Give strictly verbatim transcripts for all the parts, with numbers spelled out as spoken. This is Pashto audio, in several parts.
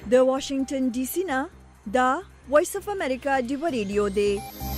د واشنگټن ډي سي نه دا وایس اف امریکا ډیو ریډیو دی.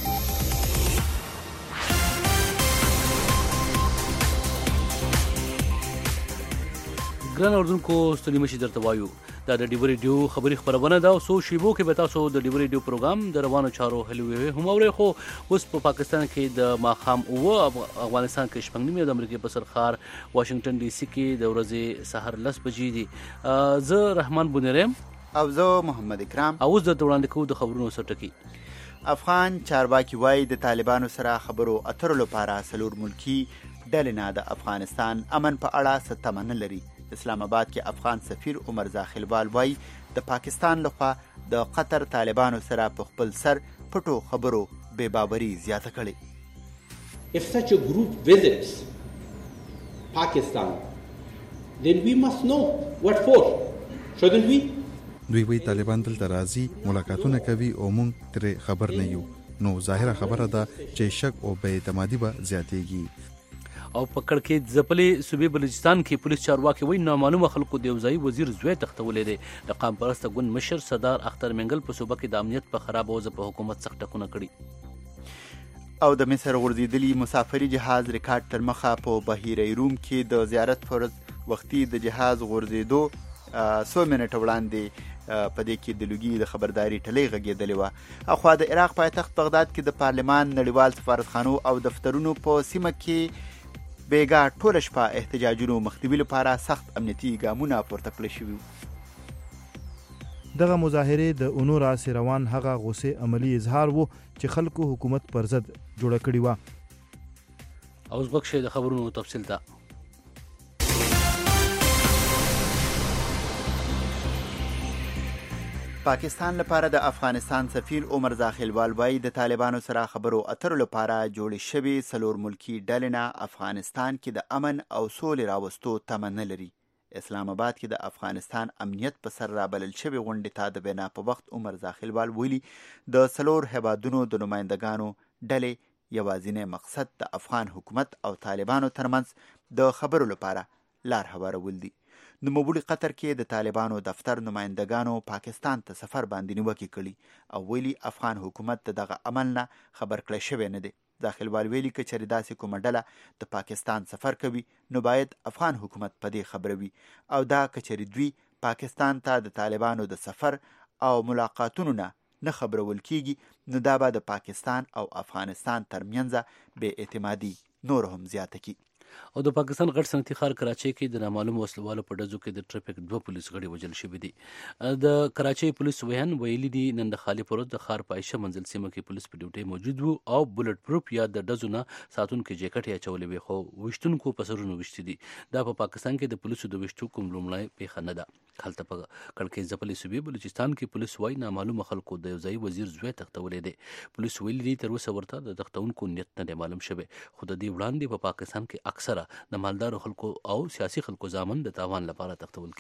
ګران اردوونکو ستړي مشي درته وایو دا د ډیو ریډیو خبري خبرونه ده او سو شیبو کې به تاسو د ډیو ریډیو پروګرام د روانو چارو هلوي هم اوري. خو اوس په پاکستان کې د ماخام او افغانستان کې شپږ نیمه د امریکای په سرخار واشنگټن ډي سي کې د ورځې سحر لس بجې دي. زه رحمان بونیرم او زه محمد اکرام. او زه د وړاندې کوم د خبرونو سرټکی. افغان چارواکي وایي د طالبانو سره خبرو اترو لپاره سلور ملکی ډلې نه د افغانستان امن په اړه څه تمه نه لري. اسلام آباد کې افغان سفیر عمر زاخیلوال وایي د پاکستان لخوا د قطر طالبانو سره په خپل سر پټو خبرو بے باوري زیاته کړي. If such a group visits Pakistan, then we must know what for, shouldn't we? دوی وی طالبان دلته راځي ملاقاتونه کوي او موږ ترې خبر نه یو. نو ظاهره خبره ده چې شک او بې اعتمادي به زیاتېږي. او په کړکېچ ځپلې صوبې بلوچستان کې پولیس چارواکي وایي نامعلومه خلکو د یو ځایي وزیر زوی تښتولی دی. د قام پرسته ګوند مشر سردار اختر منګل په صوبه کې د امنیت په خراب وضع په حکومت سخت ټکونه کړي. او د مصر غورځېدلي مسافري جهاز ریکارډ تر مخه په بحیره روم کې د زیارت فرض وختي د جهاز غورځېدو څو منټه وړاندې په دې کې د لوګي د خبرداري ټلۍ غږېدلې وه. اخوا د عراق پایتخت بغداد کې د پارلمان نړیوال سفارتخانو او دفترونو په سیمه کې بیګا ټوله شپه احتجاجونو مخنیوي لپاره سخت امنیتي ګامونه پورته کړل شوي. دغه مظاهرې د اونو راس روان هغه غصې عملی اظهار وو چې خلکو حکومت پر ضد جوړه کړې وه. اوس بخښه د خبرونو تفصیل ته. پاکستان لپاره د افغانستان سفیر عمر زاخیلوال وایي د طالبانو سره خبرو اترو لپاره جوړې شوې سلور ملکی ډلې نه افغانستان کې د امن او سولې راوستو تمه نه لري. اسلام آباد کې د افغانستان امنیت په سر رابلل شوې غونډې ته د بنا په وخت عمر زاخیلوال ویلي د سلور هیوادونو د نمایندګانو ډلې یوازینی مقصد د افغان حکومت او طالبانو ترمنځ د خبرو لپاره لار هوارول دي. نوموړي قطر کې د طالبانو دفتر نمایندګانو پاکستان ته سفر باندې نیوکې کړي او ویلي افغان حکومت د دغه عمل نه خبر کړی شوی نه دی. داخلوال ویلي که چېرې داسې کومه ډله د پاکستان سفر کوي نو باید افغان حکومت په دې خبره وي او دا که چېرې دوی پاکستان ته د طالبانو د سفر او ملاقاتونو نه نه خبرول کیږي نو دا به د پاکستان او افغانستان ترمنځ بې اعتمادي نور هم زیاته کړي. او د پاکستان غټ صنعتي ښار کراچۍ کې د نامعلوم وسلوالو په ډزو کې د ټریفیک دوه پولیس غړي وژل شوي دي. د کراچۍ پولیس ویان ویلي دي نن د خالي پروت د ښار په عایشه منزل سیمه کې پولیس په ډیوټي موجود وو او بولټ پروف یا د ډزو نه ساتونکو جیکټ یې اچولې وي خو ویشتونکو په سرونو ویشتي دي. دا په پاکستان کې د پولیسو د ویشتو کوم لومړی پیښه نه ده. هلته په کړکېچ ځپلې صوبې بلوچستان کې پولیس وایي نامعلومه خلکو د یو ځایي وزیر زوی تښتولی دی. پولیس ویلي دي تر اوسه ورته د تښتونکو نیت نه دی معلوم شوی خو د دې وړاندې په پاکستان کې اکثره د مالدارو خلکو او سیاسي خلکو زامن د تاوان لپاره تښتول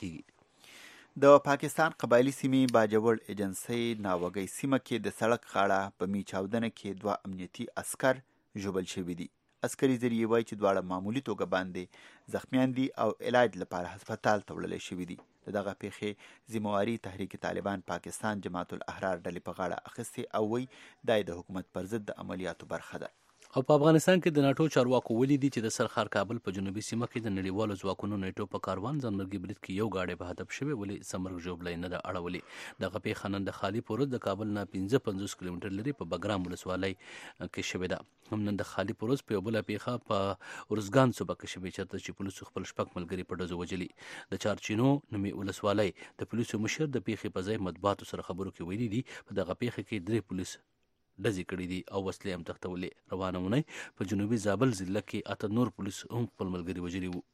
کیږي. د پاکستان قبایلی سیمې باجوړ ایجنسۍ ناوګۍ سیمه کې د سړک غاړه په می چاودنه کې دوه امنیتي عسکر ژوبل شوي دي. عسکري ذریعې وایي چې دواړه معمولي توګه باندې زخمیان دي او علاج لپاره هسپتال ته وړلی شوي دي. د دغه پیښې ذمواري تحریک طالبان پاکستان جماعت الاحرار ډلې په غاړه اخیستې او وایي دا د حکومت پر ضد د عملیاتو برخه ده. او په افغانستان کې د ناټو چارواکو ولیدي چې د سرخار کابل په جنوبي سیمه کې د نړیوالو ځواکونو نیټو په کاروان ځانمرګي برید کې یو ګاډی په هدف شوی ولې سمرګ ژوبلی نه ده اړولې. دغه پیښه نن د خالي پروت د کابل نه پنځه پنځوس کیلومتر لري په بګرام ولسوالۍ کې شوې ده. هم نن د خالي پروت په یو بله پیښه په ارزګان صوبه کې شوې چېرته چې پولیسو خپل شپږ ملګري په ډزو وژلي. د چارچینو نومې ولسوالۍ د پولیسو مشر د پیښې په ځای مطبوعاتو سره خبرو کې ویلي دي په دغه پیښه کې درې پولیس ډزې کړي دي او وسلې هم تښتولې. روانه اونۍ په جنوبي زابل ضلع کې اته نور پولیس هم خپل ملګري وژلي وو.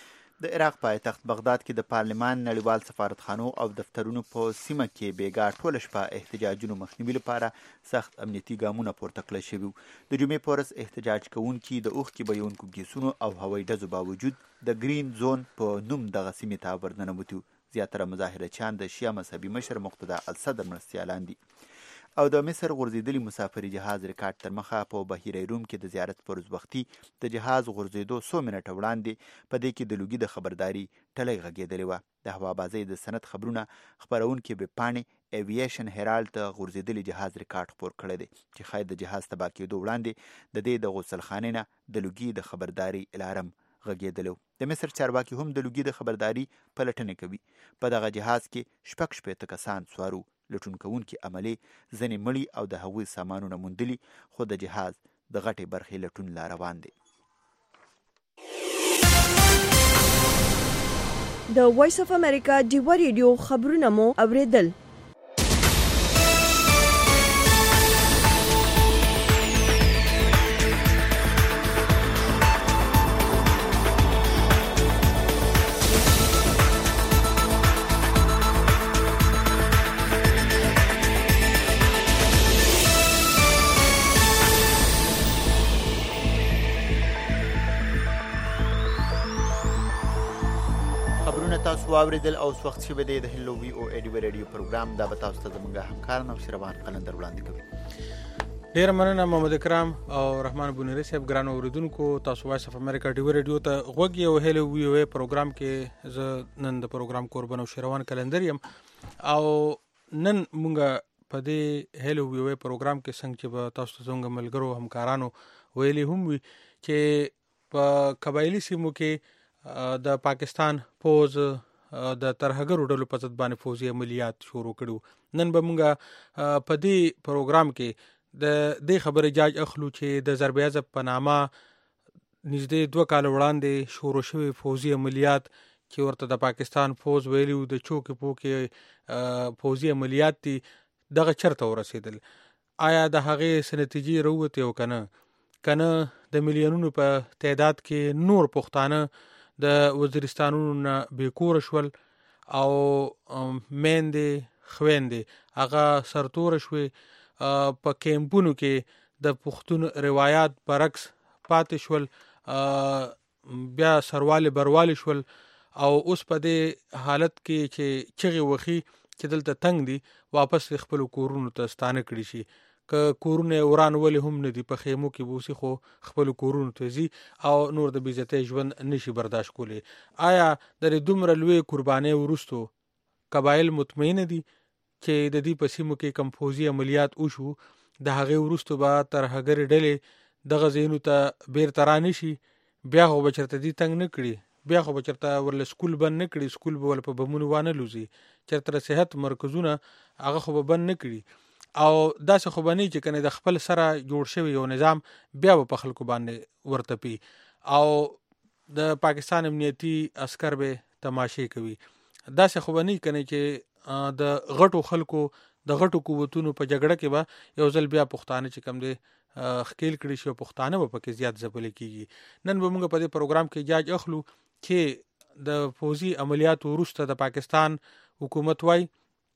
د عراق پایتخت بغداد کې د پارلمان نړیوال سفارتخانو او دفترونو په سیمه کې بیګا ټوله شپه احتجاجونو مخنیوي لپاره سخت امنیتي ګامونه پورته کړل شوي وو. د جمعې په ورځ احتجاج کوونکي د اوښکې بهیونکو ګیسونو او هوایي ډزو باوجود د ګرین زون په نوم دغه سیمې ته ورننوتي وو. زیاتره مظاهرچیان د شیعه مذهبي مشر مقتدا الصدر مرستیالان دي. او د مصر غورځېدلي مسافري جهاز ریکارډ تر مخه په بحیره روم کې د زیارت پر وروختي د جهاز غورځېدو څو منټه وړاندې په دې کې د لوګي د خبرداري ټلۍ غږېدلې وه. د هوابازۍ د سند خبرونه خپرونکي ویبپاڼې ایویشن هیرالډ د غورځېدلي جهاز ریکارډ خپور کړی دی چې ښایي د جهاز تباه کېدو وړاندې د دې د غسلخانې نه د لوګي د خبرداري الارم غږېدلی. د مصر چارواکي هم د لوګي د خبرداري پلټنې کوي. په دغه جهاز کې شپږ شپېته کسان سوارو. لټون کوونکي عملې ځینې مړي او د هغوی سامانونه موندلي، خو د جهاز د غټې برخې لټون لا روان دی. د وایس اف امریکا ډیوه ریډیو خبرونه مو اوریدل. تاسو واوریدل او وخت شوی دی د هلو وی او ډیوه ریډیو پروګرام دا به تاسو ته زموږ همکار نوشیروان قلندر وړاندې کوي. ډیر مننه محمد اکرام او رحمان بونری صاحب. ګران اوریدونکو، تاسو وایس اف امریکا ډیوه ریډیو ته غوږ یو هلو وی او پروګرام کې زه نن د پروګرام قربان نوشیروان قلندر یم او نن مونږ په دې هلو وی او پروګرام کې څنګه چې به تاسو ته څنګه ملګرو همکارانو ویلي هم وي چې په قبایلی سیمو کې د پاکستان فوج د ترهګرو ډلو په ضد باندې فوجي عملیات شروع کړو. نن به موږ په دې پروګرام کې د دې خبرې جاج اخلو چې د ضرب عضب په نامه نږدې دوه کال وړاندې شروع شوي فوجي عملیات چې ورته د پاکستان فوج ویلي و د چوکې پوکې فوجي عملیات دي، دغه چرته ورسېدل؟ آیا د هغې څه نتیجې راووتې او که نه؟ که نه د میلیونونو په تعداد کې نور پښتانه د وزیرستانونو نه بېکوره شول او میندې خویندې هغه سرتوره شوې، په کیمپونو کې د پښتون روایات برعکس پاتې شول، بیا سروالې بروالې شول او اوس په دې حالت کې چې چغې وخي چې دلته تنګ دي واپس خپل کورونو ته ستانه کړي شي. که کورونه وران ولې هم نه دي، په خیمو کې بوسي خو خپل کورونو ته ځي او نور د بېعزتۍ ژوند نشي برداشت کولی. آیا د دومره لوی قربانۍ وروستو قبایل مطمئنه دي چې د دې په سیمو کې کوم فوجي عملیات وشو د هغې وروستو به ترهګرې ډلې دغه ځایونو ته بیرته رانشي؟ بیا خو به چېرته دې تنګ نه کړي، بیا خو به چېرته ورله سکول بند نه کړي، سکول به ورله په بمونو وانه لوځي، چېرته صحت مرکزونه هغه خو به بند نه کړي او داسې خو به نه چې کنه د خپل سره جوړ شوی یو نظام بیا به په خلکو باندې ورتپي او د پاکستان امنیتي عسکر به تماشې کوي. داسې خو به نه کنه چې د غټو خلکو د غټو قوتونو په جګړه کې به یو ځل بیا پښتانه چې کم دی ښکیل کړي شي او پښتانه به پکې زیات ځپلې کېږي. نن به موږ په دې پروګرام کې جاج اخلو چې د فوجي عملیاتو وروسته د پاکستان حکومت وایي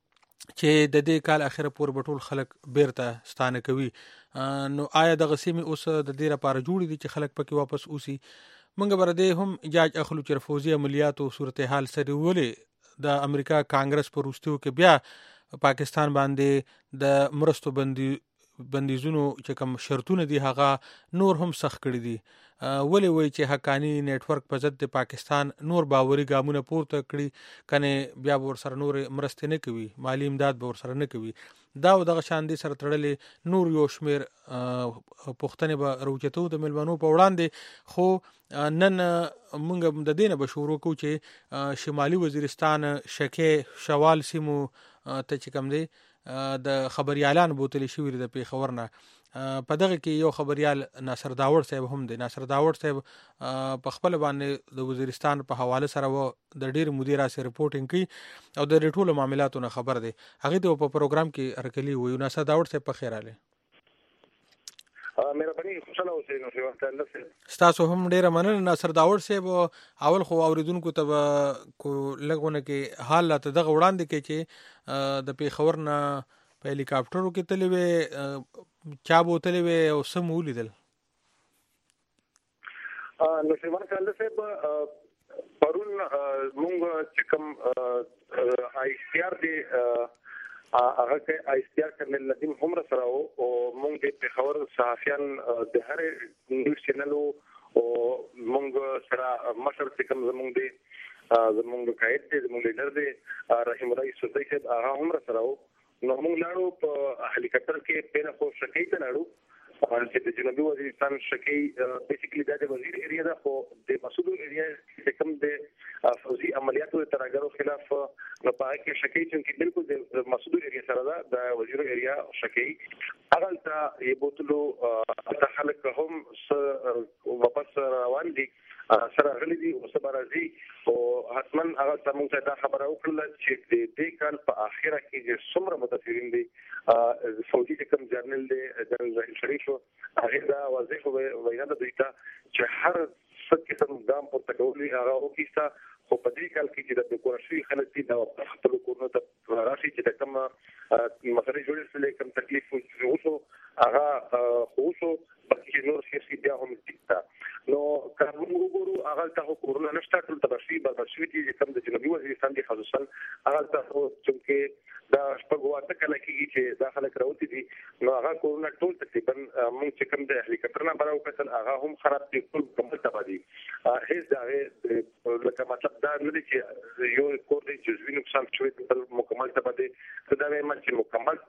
چې د دې کال اخره پورې به ټول خلک بیرته ستانه کوي. نو آیا دغه سیمې اوس د دې لپاره جوړې دي چې خلک پکې واپس اوسي؟ موږ به د هم جاج اخلو چې فوجي عملیاتو صورتحال سره ولې د امریکا کانګرس په وروستیو کې بیا پاکستان باندې د مرستو بندي بندیزونو چې کوم شرطونه دي هغه نور هم سخت کړي دي. ولې وایي چې حقانی نیټورک په ضد د پاکستان نور باوري ګامونه پورته کړي، کنه بیا به ورسره نور مرستې نه کوي، مالی امداد به ورسره نه کوي. دا او دغه شان دي سره تړلې نور یو شمېر پوښتنې به راوچتو د مېلمنو په وړاندې. خو نن موږ د دې نه به شروع کوو چې شمالي وزیرستان شکې شوال سیمو ته چې کوم دی د خبریالان بوتلې شوي د پېښور نه، په دغه کې یو خبریال ناصر داوړ صاحب هم دی. ناصر داوړ صاحب په خپل باندې د وزیرستان په حواله سره و د ډېر مودې راسې رپورټینګ کوي او د دې ټولو معاملاتو نه خبر دی. هغې ته په پروګرام کې هرکلي وایو. ناصر داوړ صاحب په خیر راغلی. مهرباني خوشاله اوسئ. نو شیوه ستاسو هم ډېره مننه ناصر داوړ صاحب. اول خو اوریدونکو ته به لږونه کې حال راته دغه وړاندې کوي چې د پېښور نه په هلیکاپټرو کې تللی وې، چا بوتلې وې او څه مو ولیدل؟ نو شیوان کاله صاحب پرون مونږ چې کوم آی سی آر دی هغه کې ایستیار کرنل ندیم هم سره او موږ د پیښور صحافیان د هر نیوز چینل او موږ سره مشر څخه موږ د زموږ قائد دې زموږ لیډر دې رحیم الله صدیق صاحب هغه هم سره نو موږ لاړو په هلیکاپټر کې پیله خو شکی ته لاړو چې د جنوبي وزیرستان شکی بیسیکلی د وزیر ایریا دا خو د مسعود ایریا چې کوم د فوزي عملیاتو ترګرو خلاف نو پای کې شکی چې بالکل د مسعود ایریا سره دا د وزیر ایریا شکی هغه ته یې بوتلو د خلک هم واپس روان دي سره غلي دي او سبارازي او حتمن هغه زموږ ته دا خبره وکړه چې د دې کال په اخره کې چې څومره متفقین دي فوجي کوم جرنل دی جنرال زاهد شریف هغه دا واضح وینا د دوی ته چې هر څه قسم ګام په تګولي هغه او کیسه خو په دې کال کې چې د کوشش خلک دي دا خپل کورنه ته راشي چې کوم مسلې جوړې سره کوم تکلیف وشو هغه خوشو چې نور شي بیا هم دي نو کوم وګورو هغه ته کورونه نشته ټول تبشری بربشوي دي کوم د جنوبي وزیرستان دي خصوصا هغه ته چې دا شپږ واته کله کې چې داخله کراوتی دي نو هغه کورونه ټول تقریبا موږ چې کوم د هلیکاپټر نه براو کتل هغه هم خراب دي ټول کومه تبادي هیڅ دا لکه مطلب دا نه دي چې یو کور دي جزوي نقصان شوی تل مکمل تبادي دا به چې مکمل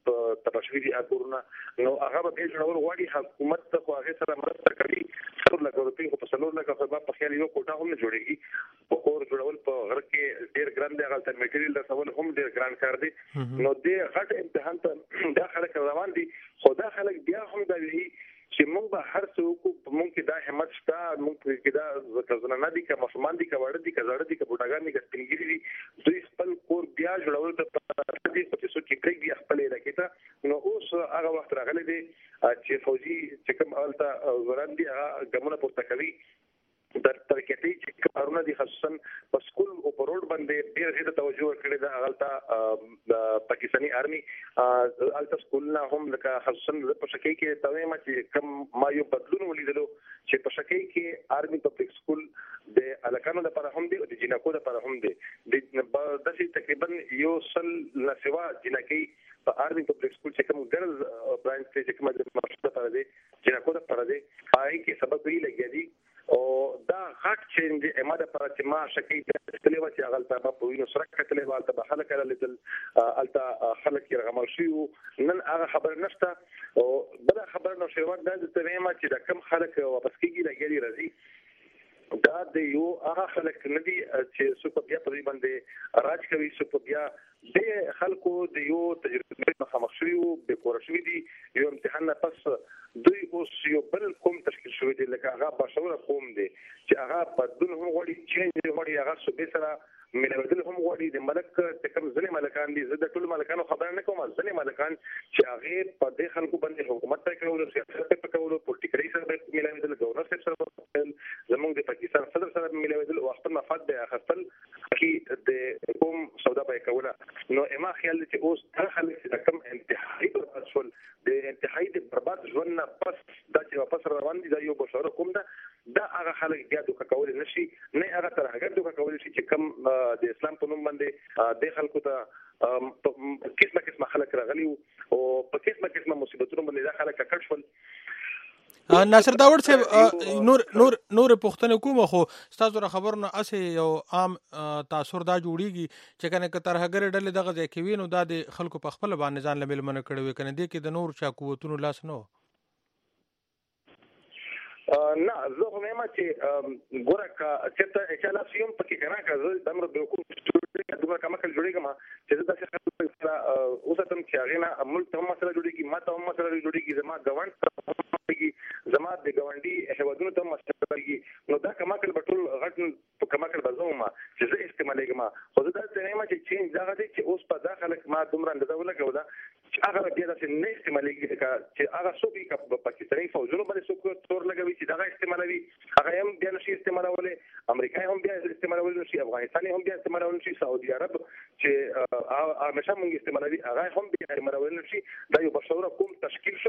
تبشری دي کورونه نو هغه به جوړول غواړي حکومت ته خو هغه سره مرسته کوي څلور لکه روپۍ په څلور لکه په په خیال یو کوټه هم نه جوړيږي په کور جوړول په غر کې ډیر ګران دی هغه ته میټریل رسول هم ډیر ګران کار دی نو دې غټ امتحان ته دا خلک روان دي خو دا خلک بیا هم دا وی چې موږ به هر څه کو موږ کې دا همت شته موږ کې دا ځکه نه دي که مسلمان دي که وړ دي که زړه دي که بوډاګان دي که سپینګری دي دوی خپل کور بیا جوړول ته دي چې څو کې پرېږدي خپل علاقې ته نو اوس هغه وخت راغلی دی چې فوجي چې کوم اولته وران دي هغه ګمونه پورته کوي در ترکیبي چې کارونه دي خصوصا په سکول او په روډ باندې ډېر زیاته توجه ورکړي دا هغه د پاکستاني آرمي الته سکول نه هم لکه خصوصا په شکی کې توې ما چې کوم ما یو بدلون ولیدلو چې په شکی کې آرمي پبلک سکول د الکانو لپاره هم دی او د جنکو لپاره هم دی د داسې تقریبا یو سل لسوا جنکی په آرمي پبلک سکول چې کوم ګرلز برانچ چې کوم د مشرته لپاره دی جنکو لپاره دی پای کې سبق وی لګیا دي او دا غټ چینج اماده پر چې ما شکی تللی و چې هغه ته په وینو سره کتلې و ته به خلک لیدل الته خلک یې رغمل شي نن هغه خبر نشته او بل خبر نو شروع د ته ما چې د کم خلک واپس کیږي لګیږي راځي دا د یو هغه خلک نه دي چې څوک بیا په دې باندې راج کوي څوک بیا د خلکو د یو تجربه مخامخ شوي او به کور شوي دي یو امتحان نه پس دوی اوس یو بل کوم تشکیل شوی دی لکه هغه بشوره قوم دی چې هغه بدلون هم غواړي چینج غواړي هغه صوبې سره ملګري هم غواړي د ملک چې کوم ځلې ملکان دي زه د ټول ملکانو خبر نه کوم ځلې ملکان چې هغه په دې خلکو باندې حکومت ته کولو سیاست ته کولو پولیټیکلي سره ملایي د گورنر سره زموږ د پاکستان صدر سره ملایي د وخت مفاد د اخستل کې د کوم سودا به کوله نو اما خیال چې اوس هر خلک چې کوم انتهایی پر اصل د انتهایی د برباد ژوند نه پس دا چې واپس روان دي دا یو بشوره کوم ده دا هغه خلک بیا دوه کول نشي نه هغه تر هغه دوه کول شي چې کوم د اسلام په نوم باندې د خلکو ته قسمه قسمه خلک راغلي او په قسمه قسمه مصیبتونو باندې دا خلک کړ شول ناصر داوود صاحب نور نور نور پښتنه کومه خو تاسو را خبرونه اسه یو عام تاثر دا جوړیږي چې کنه کتر هغه ډلې دغه ځای کې وینو دا د خلکو په خپل باندې ځان لمل من کړي وي کنه دې کې د نور چا قوتونو لاس نو نه زه هم ما چې ګوره کا چې چې لا سیم پکې کنه کا زه دمر به کوم دغه کما کل جوړیږم چې دا څه خبره اوس تم چې هغه نه ملک ته مسله جوړیږي ما ته مسله جوړیږي زما ګوند زما د ګوندي هوادونو ته مسله جوړیږي نو دا کما کل بټول غټ کما کل بزوما چې زه استعمالېږم خو دا څه ما چې چینج دا غږی چې اوس په داخله ما دومره اندازه ولګوله چې هغه بیا د نه استعمالېږي چې هغه څوک په پاکستاني فوجونو باندې څوک تور لګوي چې دا استعمالوي هغه هم بیا نشي استعمالولای امریکا هم بیا استعمالولای نشي افغانستان هم بیا استعمالولای نشي سعودي عرب چې همیشه موږ استعمالوي هغه هم بیا استعمالولای نشي دا یو بشوره کوم تشکیل شو او پس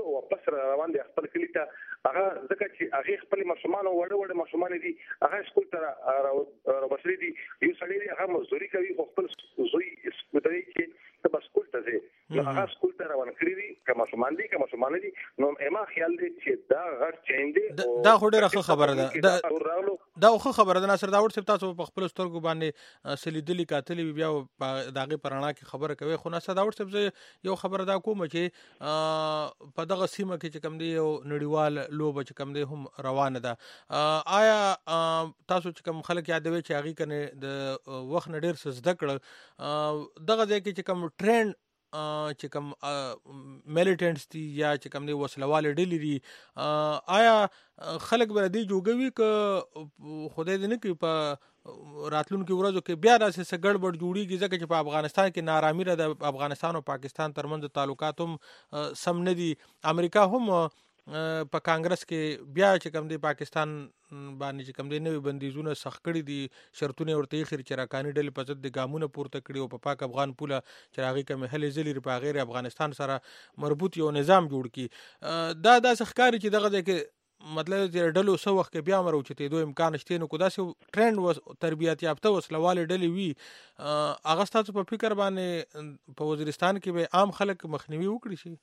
سره روان دي خپل کلی ته هغه ځکه چې هغه خپل ماشومان او وړ وړ ماشومان دي هغه سکول ته راوړي دي یو سړی هغه مزدوري کوي خپل زوی سکوتري چې ته سکول ته ځي نو هغه سکول ته روان کړی دي که ماشومان دي که ماشومان دي نو اما خیال دی چې دا غټ چینج دی دا خو ډیره ښه خبره ده دا خو خبره ده ناصر داوود صاحب تاسو په خپل سترګو باندې سلیدلی کاتلی بیا داغه پرانا کې خبره کوي خو ناصر داوود صاحب یو خبره دا کوم چې په دغه سیمه کې چې کم دی یو نړیوال لوب چې کم دی هم روانه ده آیا تاسو چې کم خلک یادوي چې هغه کنه د وخت نه ډیر څه زده کړل دغه ځای کې چې کم ټرند چې کوم میلیټنټس دي یا چې کوم دی وسلواله ډلې دي آیا خلک به دې جوړوي ک خدای دې نه کوي په راتلونکو ورځو کې بیا داسې څه ګډوډ جوړیږي ځکه چې په افغانستان کې نارامي را د افغانستان او پاکستان ترمنځ تعلقات هم سم نه دي امریکا هم په کانګرس کې بیا چې کوم دی پاکستان باندې چې کوم دی نوې بندیزونه سخت کړي دي شرطونه ورته خیر چې راکاني ډلې په ضد د ګامونه پورته کړي او په پاک افغان پوله چې هغه کوم هلې ځلې په غیر افغانستان سره مربوط یو نظام جوړ کړي دا داسې ښکاري چې دغه کې مطلب چې ډلو سو وخت کې بیا مرو چې دوه امکان شته نو کو داسې ټرند و تربیت یافته وسلواله ډلې وي هغه ستاسو په فکر باندې په وزیرستان کې به عام خلک مخنیوي وکړي شي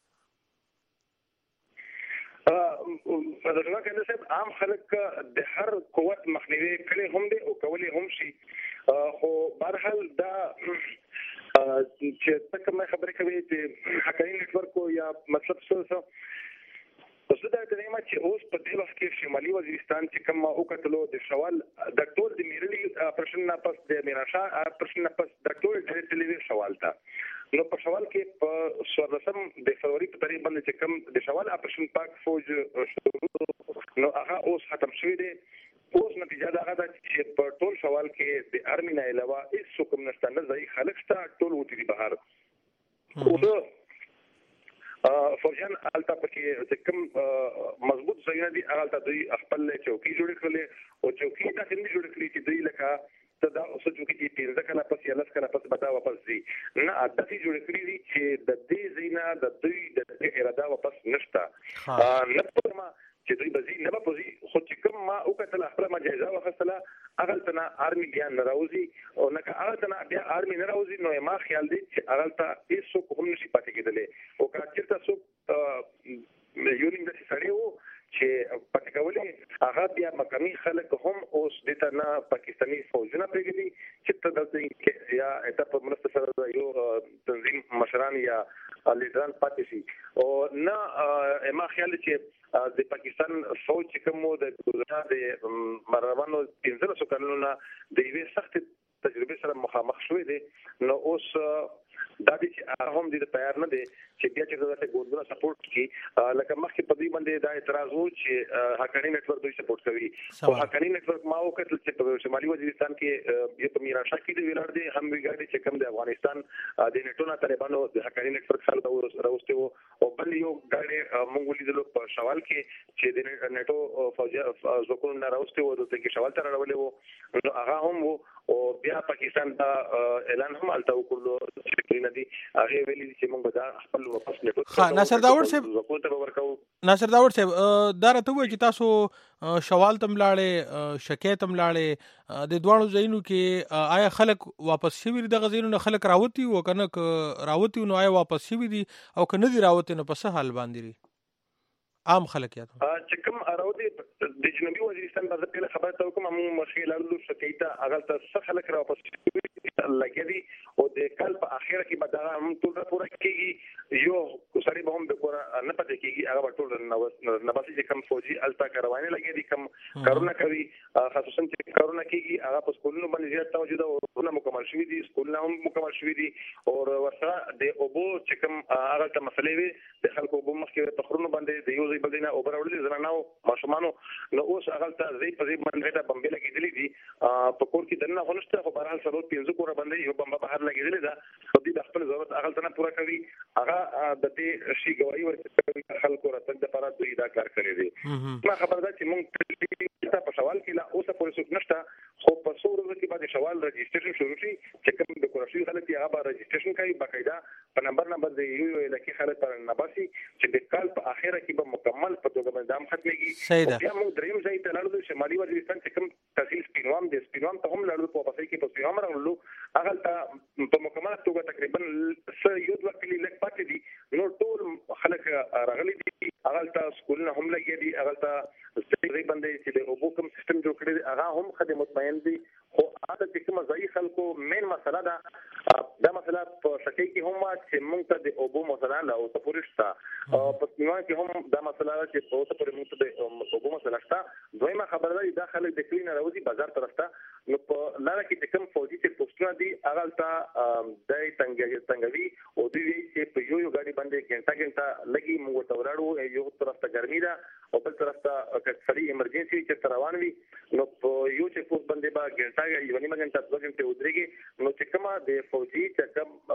فدرنا کنه صاحب عام خلک د هر قوت مخنیوي کړي هم دي او کولی هم شي خو بهرحال دا چې تک مې خبرې کوي چې حقایق نتورک یا مطلب څه څه دا د نیمه چې اوس په دې وخت کې شمالي وزیرستان چې کوم او کتلو د شوال د ټول د میرلی اپریشن نه پس د میراشا اپریشن نه پس د ټول ټریټوري شوال تا نو په شوال کې په سورسم د فروری په طریق باندې چې کوم د شوال اپریشن پاک فوج نو هغه اوس ختم شوی دی اوس نتیجه دا غدا چې په ټول شوال کې د ارمی نه علاوه هیڅ کوم نشته نه ځای خلک شته ټول وتی دي بهر او فوجان التا پکې چې کوم مضبوط ځایونه دي هغه ته دوی خپل چوکي جوړ کړل او چوکي دا څنګه جوړ کړی چې دوی لکه ته دا اوس چې کې پیرځه کله پس یا لس کله پس بدا واپس دي نه عادتي جوړ کړی دي چې د دې زینا د دوی د اراده واپس نشته نه پرما چې دوی بزي نه بزي خو چې کوم ما او کتل خپل ما جایزه واخصله هغه تنا ارمي بیا ناراضي او نه هغه تنا بیا ارمي ناراضي نو ما خیال دي چې هغه ته هیڅ کوم نشي پاتې کېدلې او کله چې تاسو یونیم د سړیو چې پاتې کولې هغه بیا مقامي خلک هم اوس د تنا پاکستاني فوجونه پیګلي چې ته دلته یا اته په مناسبه سره یو تنظیم مشران یا لیډران پاتې شي او نه ما خیال چې د پاکستان فوج کوم د ګوزا د مروانو پنځه سو کلونه د یوې سخت تجربه سره مخامخ شوې دي نو اوس دا چې هم دې تیار نه دي چې بیا چې دغه ګوندونه سپورټ کوي لکه مخکې په دې باندې دا اعتراض وو چې حقانی نتورک دوی سپورټ کوي او حقانی نتورک ما وکړل چې په شمالي وزیرستان کې یو په میراشا کې دی ویلار دي هم ویګاډي چې کوم د افغانستان د نټو نه طالبانو د حقانی نتورک سره راوستي وو او بل یو ګاډي مونږ ولیدلو په شوال کې چې د نټو فوجي ځکون نه راوستي وو د کې شوال تر راولې وو نو هغه هم وو او بیا پاکستان دا اعلان هم الته وکړو چې نه دي هغه ویلي چې موږ دا خپل واپس نټو ها ناصر داوود صاحب ناصر داوود صاحب دا راته وایي چې تاسو شوال تم لاړې شکایت تم لاړې د دوانو ځایونو کې آیا خلک واپس شوي دغه ځایونو خلک راوتی او کنه راوتی نو آیا واپس شوي دي او کنه دي راوتی نو په څه حال باندې دي عام خلک یا چې کوم راوتی د جنوبي وزیرستان په اړه خبره ته کوم مو مخېلالو شکایت هغه ته څه خلک راوپس لګیدي او د کال په اخر کې به دا هم ټول پوره کېږي یو سړی به هم د کور نه پاتې کېږي هغه ټول نه باسي چې کوم فوجي التا کاروانه لګیدي کوم کارونه کوي خصوصا چې کارونه کېږي هغه په سکولونو باندې زیات توجه او مکمل شوی دي سکولونه هم مکمل شوی دي او ورسره د اوبو چې کوم هغه ته مسلې وي د خلکو اوبو مخکې په خورونو باندې د یو ځای بدینه او برولې زنانو ماشومانو نو اوس هغه ته ځای په ځای باندې ته بمبې لګېدلې دي په کور کې دنه غونښته خو بهرحال سره پنځه کور باندې یو بمبه بهر لګېدلې ده او د خپل ضرورت هغه ته نه پوره کوي هغه د دې شي ګواهي ورکوي خلکو راته د فرات دوی دا کار کوي دي ما خبر ده چې مونږ په سوال کې لا اوسه پوره څوک نشته خو په څو ورځو کې بعد شوال رجسټریشن شروع شي چې کوم د کورشي خلک یې هغه رجسټریشن کوي باقاعده په نمبر نمبر د یو یو لکه خلک پر نباسي چې د کال په اخره کې به مکمل په توګه باندې دام ختميږي. بیا موږ دریم ځای ته لاړو د شمالي وزیرستان چې کوم تحصیل سپینوام د سپینوام ته هم لاړو په پاسې کې په سپینوام راغلو هغه ته په مکمل توګه تقریبا یو دوه کلی لک پاتې دي نو ټول خلک راغلي دي هغه ته سکولونه هم لګي دي هغه ته ستړي باندې چې د اوبو کوم سیستم جوړ کړی هغه هم خدمت مطمئن دي. خو هغه چې کوم ځای خلکو مین مسله ده دا مسله په شکی کې هم چې موږ ته د اوبو مسله لا او تفورشتا په سیمه کې هم دا مسله چې په اوسه پورې موږ ته د اوبو مسله شته. دویمه خبره ده دا خلک د کلین راوځي بازار طرفته نو په لاره کې چې کوم فوجي چې پوسټونه دي هغه ته د څنګه څنګه او دوی چې په یو یو غاډي باندې ګنټه ګنټه لګي موږ ته وراړو یو طرف ته ګرمي ده او بل طرف ته کټفري ایمرجنسي چې روان وي نو په یو چې پوسټ باندې با ګنټه یو نیمه ګنټه دوه ګنټه ودرېږي نو چې کومه د فوجي چې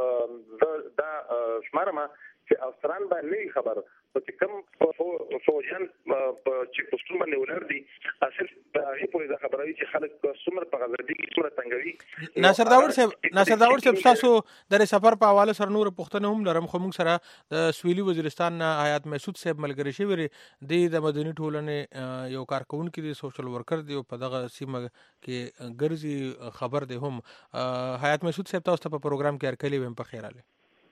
کوم دا شمارما چې افسران باندې خبر چې کوم فوجان په چې پوسټونه باندې ولر دي اصل هغه په دې خبره وی چې خلک څومره په غزدي کې څومره تنګوي. ناصر داور صاحب ناصر داور صاحب تاسو د سفر په حواله سره نور پښتنه هم لرم خو موږ سره د سویلي وزیرستان حیات مسعود صاحب ملګری شوی د مدني ټولنې یو کارکونکو دی سوشل ورکر دی په دغه سیمه کې ګرځي خبر دی هم حیات مسعود صاحب تاسو په پروګرام کې ارکلی ویم په خیراله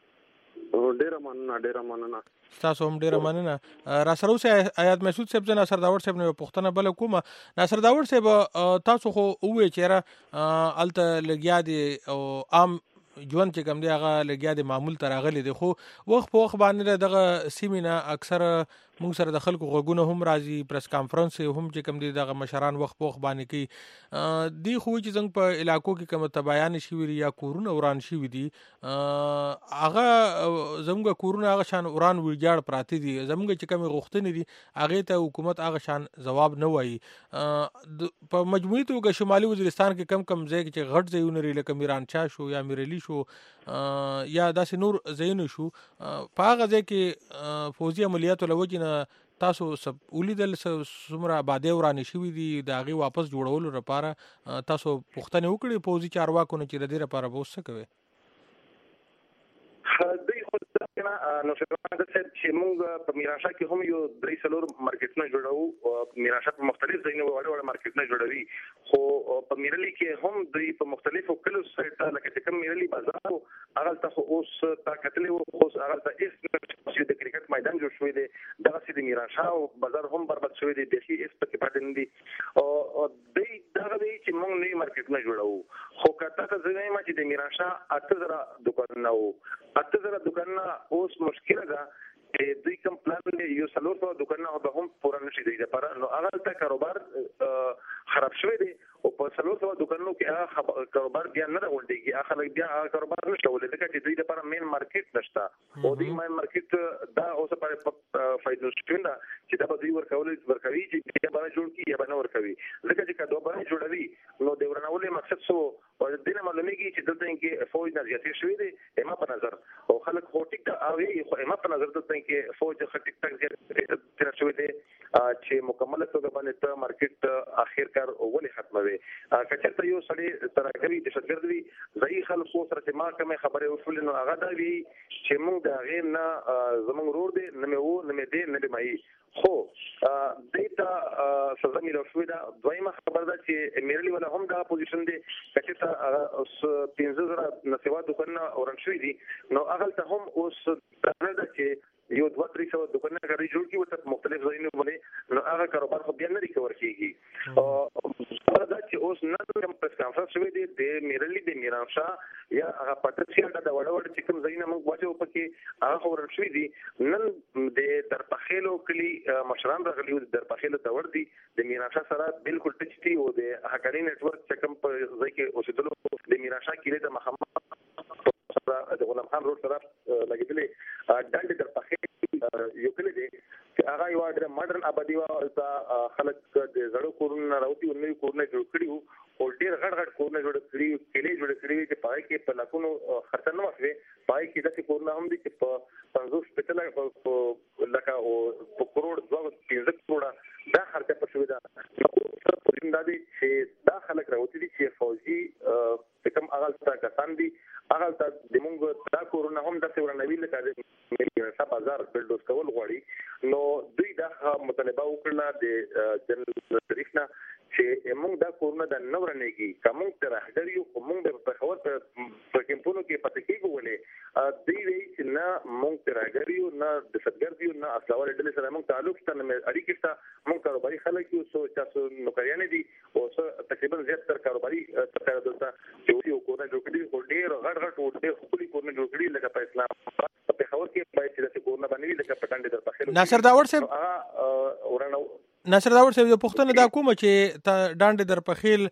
ډیره مننه ډیره مننه تاسو هم ډیره مننه را سره اوسه حیات مسعود صاحب زنه ناصر داور صاحب نو پښتنه بل کومه ناصر داور صاحب تاسو خو وې چیرې الته لګیا دي او عام ژوند چې کوم دی هغه لګیا دي معمول تر غلي دي خو وخت په وخت باندې دغه سیمینه اکثر موږ سره د خلکو غوګونه هم راځي پریس کانفرنس هم چې کوم دي دغه مشران وخت په وخت باندې کوي دی خو چې څنګه په علاقو کې کوم تبایان شي وی یا کورونه وران شي وي دي هغه زموږ کورونه هغه شان وران ویجاړ پراته دي زموږ چې کوم غوښتنې دي هغه ته حکومت هغه شان جواب نه وایي. په مجموعي توګه شمالي وزیرستان کې کم کم ځای چې غټ ځایونه لري لکه میرانچا شو یا میرلی شو یا داسې نور ځایونه شو په هغه ځای کې فوجي عملیاتو لوجنه تاسو سب ولیدل څومره آبادی ورانه شوې دي د هغه واپس جوړولو لپاره تاسو پوښتنه وکړئ فوجي چارواکو نه چې د دې لپاره به څه کوي. دوی خو دا نو څنګه چې موږ په میرانشاه کې هم یو درې څلور مارکیټونه جوړو میرانشاه په مختلف ځایونو وړ وړ مارکیټونه جوړوي خو په میرلی کې هم دوی په مختلفو کلو سره لکه چې کوم میرلی بازار هغه ته اوس تا کتلې او اوس هغه ته اس چې د کرکټ میدان جوړ شوی دی دغه چې د میرانشاه بازار هم برباد شوی دی د هیڅ پکې پاتې نه دي او دوی دغه دی چې موږ نه مارکیټونه جوړو خو کته ته ځینې ما چې د میرانشاه اته زره دکانونه وو اته زره دکانونه اوس مشکله ده دوی کوم پلان دی یو څلور سوه دکانونه به هم پوره نشي دی لپاره نو هغه ته کاروبار خراب شوی دی او په څلور سوه دکانونو کې هغه کاروبار بیا نه راوړيږي هغه خلک بیا هغه کاروبار نشي ولې ځکه چې دوی لپاره مین مارکیټ نشته او دوی مین مارکیټ دا اوس په فائدو ستونده چې دا به دوی ورکول ورکوي چې بیا باندې جوړ کی یا باندې ورکوي ځکه چې کډو باندې جوړوي نو د ورنولې مقصد سو او د دې معلومیږي چې دلته کې فوج نه زیاتې شوې دي اما په نظر او خلک هو ټیک ته اوي خو اما په نظر دلته کې فوج خټیک تک زیاتې شوې دي چې مکمل توګه باندې ته مارکیټ اخر کار ولې ختموي کچته یو سړی ترګوي د شتګرد وی ځای خلکو سره چې ما کومه خبره وصول نو هغه دا وی چې موږ دا غیر نه زموږ رور دي نه مې وو نه مې دي نه مې خو دیتا سزا ملو شوې دا دویمه خبر ده چې میرلی ولا هم دا پوزیشن دی کچته اوس پنځه زره نسوا دکانونه اورن شوې دي نو هغه ته هم اوس دا ده چې یو دوه درې سوه دکانونه غړي جوړ کی ورته مختلف ځایونه باندې نو هغه کاروبار خو بیا نه ریکور کیږي او دا چې اوس نه کوم پریس کانفرنس شوی دی د میرلی د میرانشاه یا هغه پټسیا د وړ وړ چې کوم ځایونه موږ واچو پکې هغه ورن شوی دی نن د درپخېلو کلی مشران راغلي د درپخېلو ته ور دي د میرانشاه سره بالکل ټچ دي او د هکري نت ورک چې کوم په ځای کې اوسېدلو د میرانشاه کلی د محمد د غلام خان روډ سره لګېدلې ډنډ درپخې یو کلی دی چې هغه یو ډېر ماډرن آبادی وا او خلک د زړو کورونو راوتی او نوي کورونه جوړ کړي او ډېر غټ غټ کورونه جوړ کړي کلی جوړ کړي چې پای کې په لکونو خرڅ نه وشوي پای کې داسې کورونه هم دي چې په پنځوس پټله لکه او په کروڑ دوه پنځه کروڑه دا خرڅه په شوې ده دا دي چې دا خلک راوتی دي چې فوجي کوم هغه کسان دي هغه د موږ دا کورونه هم د ورنوي لکه د سب هزار بلډوز کول غواړي نو دوی دا مطالبه وکړه د جنرال شریفنا چې موږ دا کورونه د نورنېږي کوم تر هغه یو موږ په خبر په کمپونو کې پاتې کېږو ولې دوی وی چې نه موږ تر هغه یو نه د سدګردیو نه اصلاوال ډلې سره موږ تعلق شته نه اړیکې شته موږ کاروباري خلک یو سو تاسو نوکریان دي او تقریبا زیات تر کاروباري تر دلته چې یو کورونه جوړ کړي او ډېر غټ غټ او ډېر خپل کورونه جوړ کړي لکه په اسلام په خبر کې باید چې د کورونه باندې لکه پټانډي در پخېلو ناصر داور صاحب هغه ورنو ناصر داور صاحب د پښتنه دا کومه چې ته ډانډ در پخېل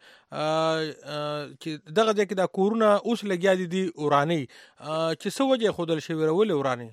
چې دغه ځکه دا کورونه اوس لګیا دي دي ورانی چې څه وجه خودل شوی ورول ورانی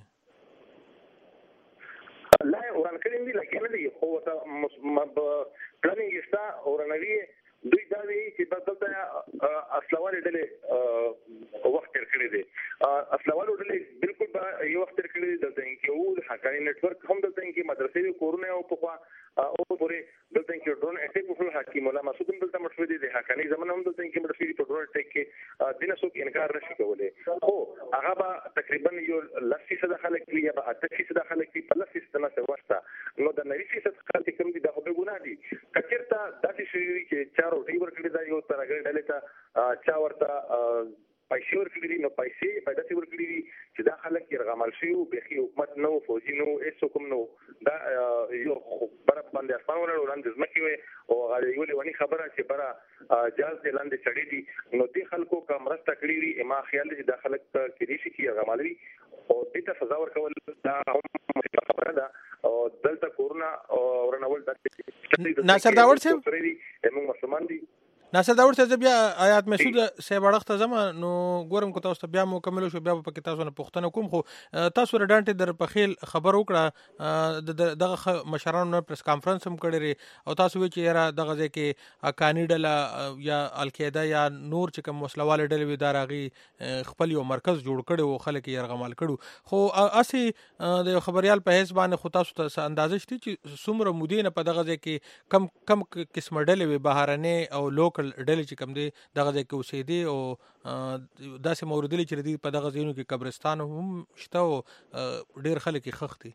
لا وران کړي دي لکه نه دي خو ته پلانینګ استا ورنوي دوی دا وی چې بدلته اصلوال ډلې وخت تر کړی دي اصلوال ډلې بالکل به یو وخت تر کړی دي دلته کې او حقایي نتورک هم دلته کې مدرسې کورونه او په او پورې دلته کې ډرون اټیک وکړ حکیم مولا مسعود هم دلته مشهور دي د حقایي زمانه هم دلته کې مشهور دي په ډرون اټیک کې دینه څوک انکار نشي کولای خو هغه به تقریبا یو لسی صد خلک وي یا به اته صد خلک وي په لسی ستنه څه واسطه نو د نوي صد خلک کوم دي د خو به ګناه دي کچرته داسې شي چې چارو ټي ورکړي دا یو ترګړ ډلې ته چا ورته پیسې ورکړي دي نو پیسې پیدا څه ورکړي دي چې دا خلک یې رغمل شي او به حکومت نو فوجي نو هیڅ کوم نو دا یو بر باندې اسمان ولا وړاندې ځمکې وي او هغه یو لونی خبره چې برا جاز د لاندې چړې دي نو دې خلکو کوم راسته کړی وي ما خیال دي دا خلک کې دي چې رغمل وي او دې ته سزا ورکول دا هم خبره ده او دلته کورونا ورنول د ناصر داور صاحب موږ مسلمان دي ناصر داور صاحب بیا آیات مسعود صاحب اړخته زما نو ګورم کو تاسو بیا مکمل شو بیا په کې تاسو نه پښتنه کوم خو تاسو رډانټ در په خیل خبر وکړه دغه مشرانو پریس کانفرنس هم کړی او تاسو وی چې را دغه ځکه کانیډل یا القاعده یا نور چې کوم مسلواله ډلې وی دارغي خپل یو مرکز جوړ کړي او خلک یې رغمال کړي خو اسی د خبريال په حساب باندې خو تاسو ته اندازه شته چې څومره مودینه په دغه ځکه کم کم قسم ډلې وی بهرنه او لوکل ډلې چې کوم دي دغه ځای کې اوسېدي او داسې موردلي چې دي په دغه ځایونو کې قبرستان هم شته او ډېر خلک یې خښ دي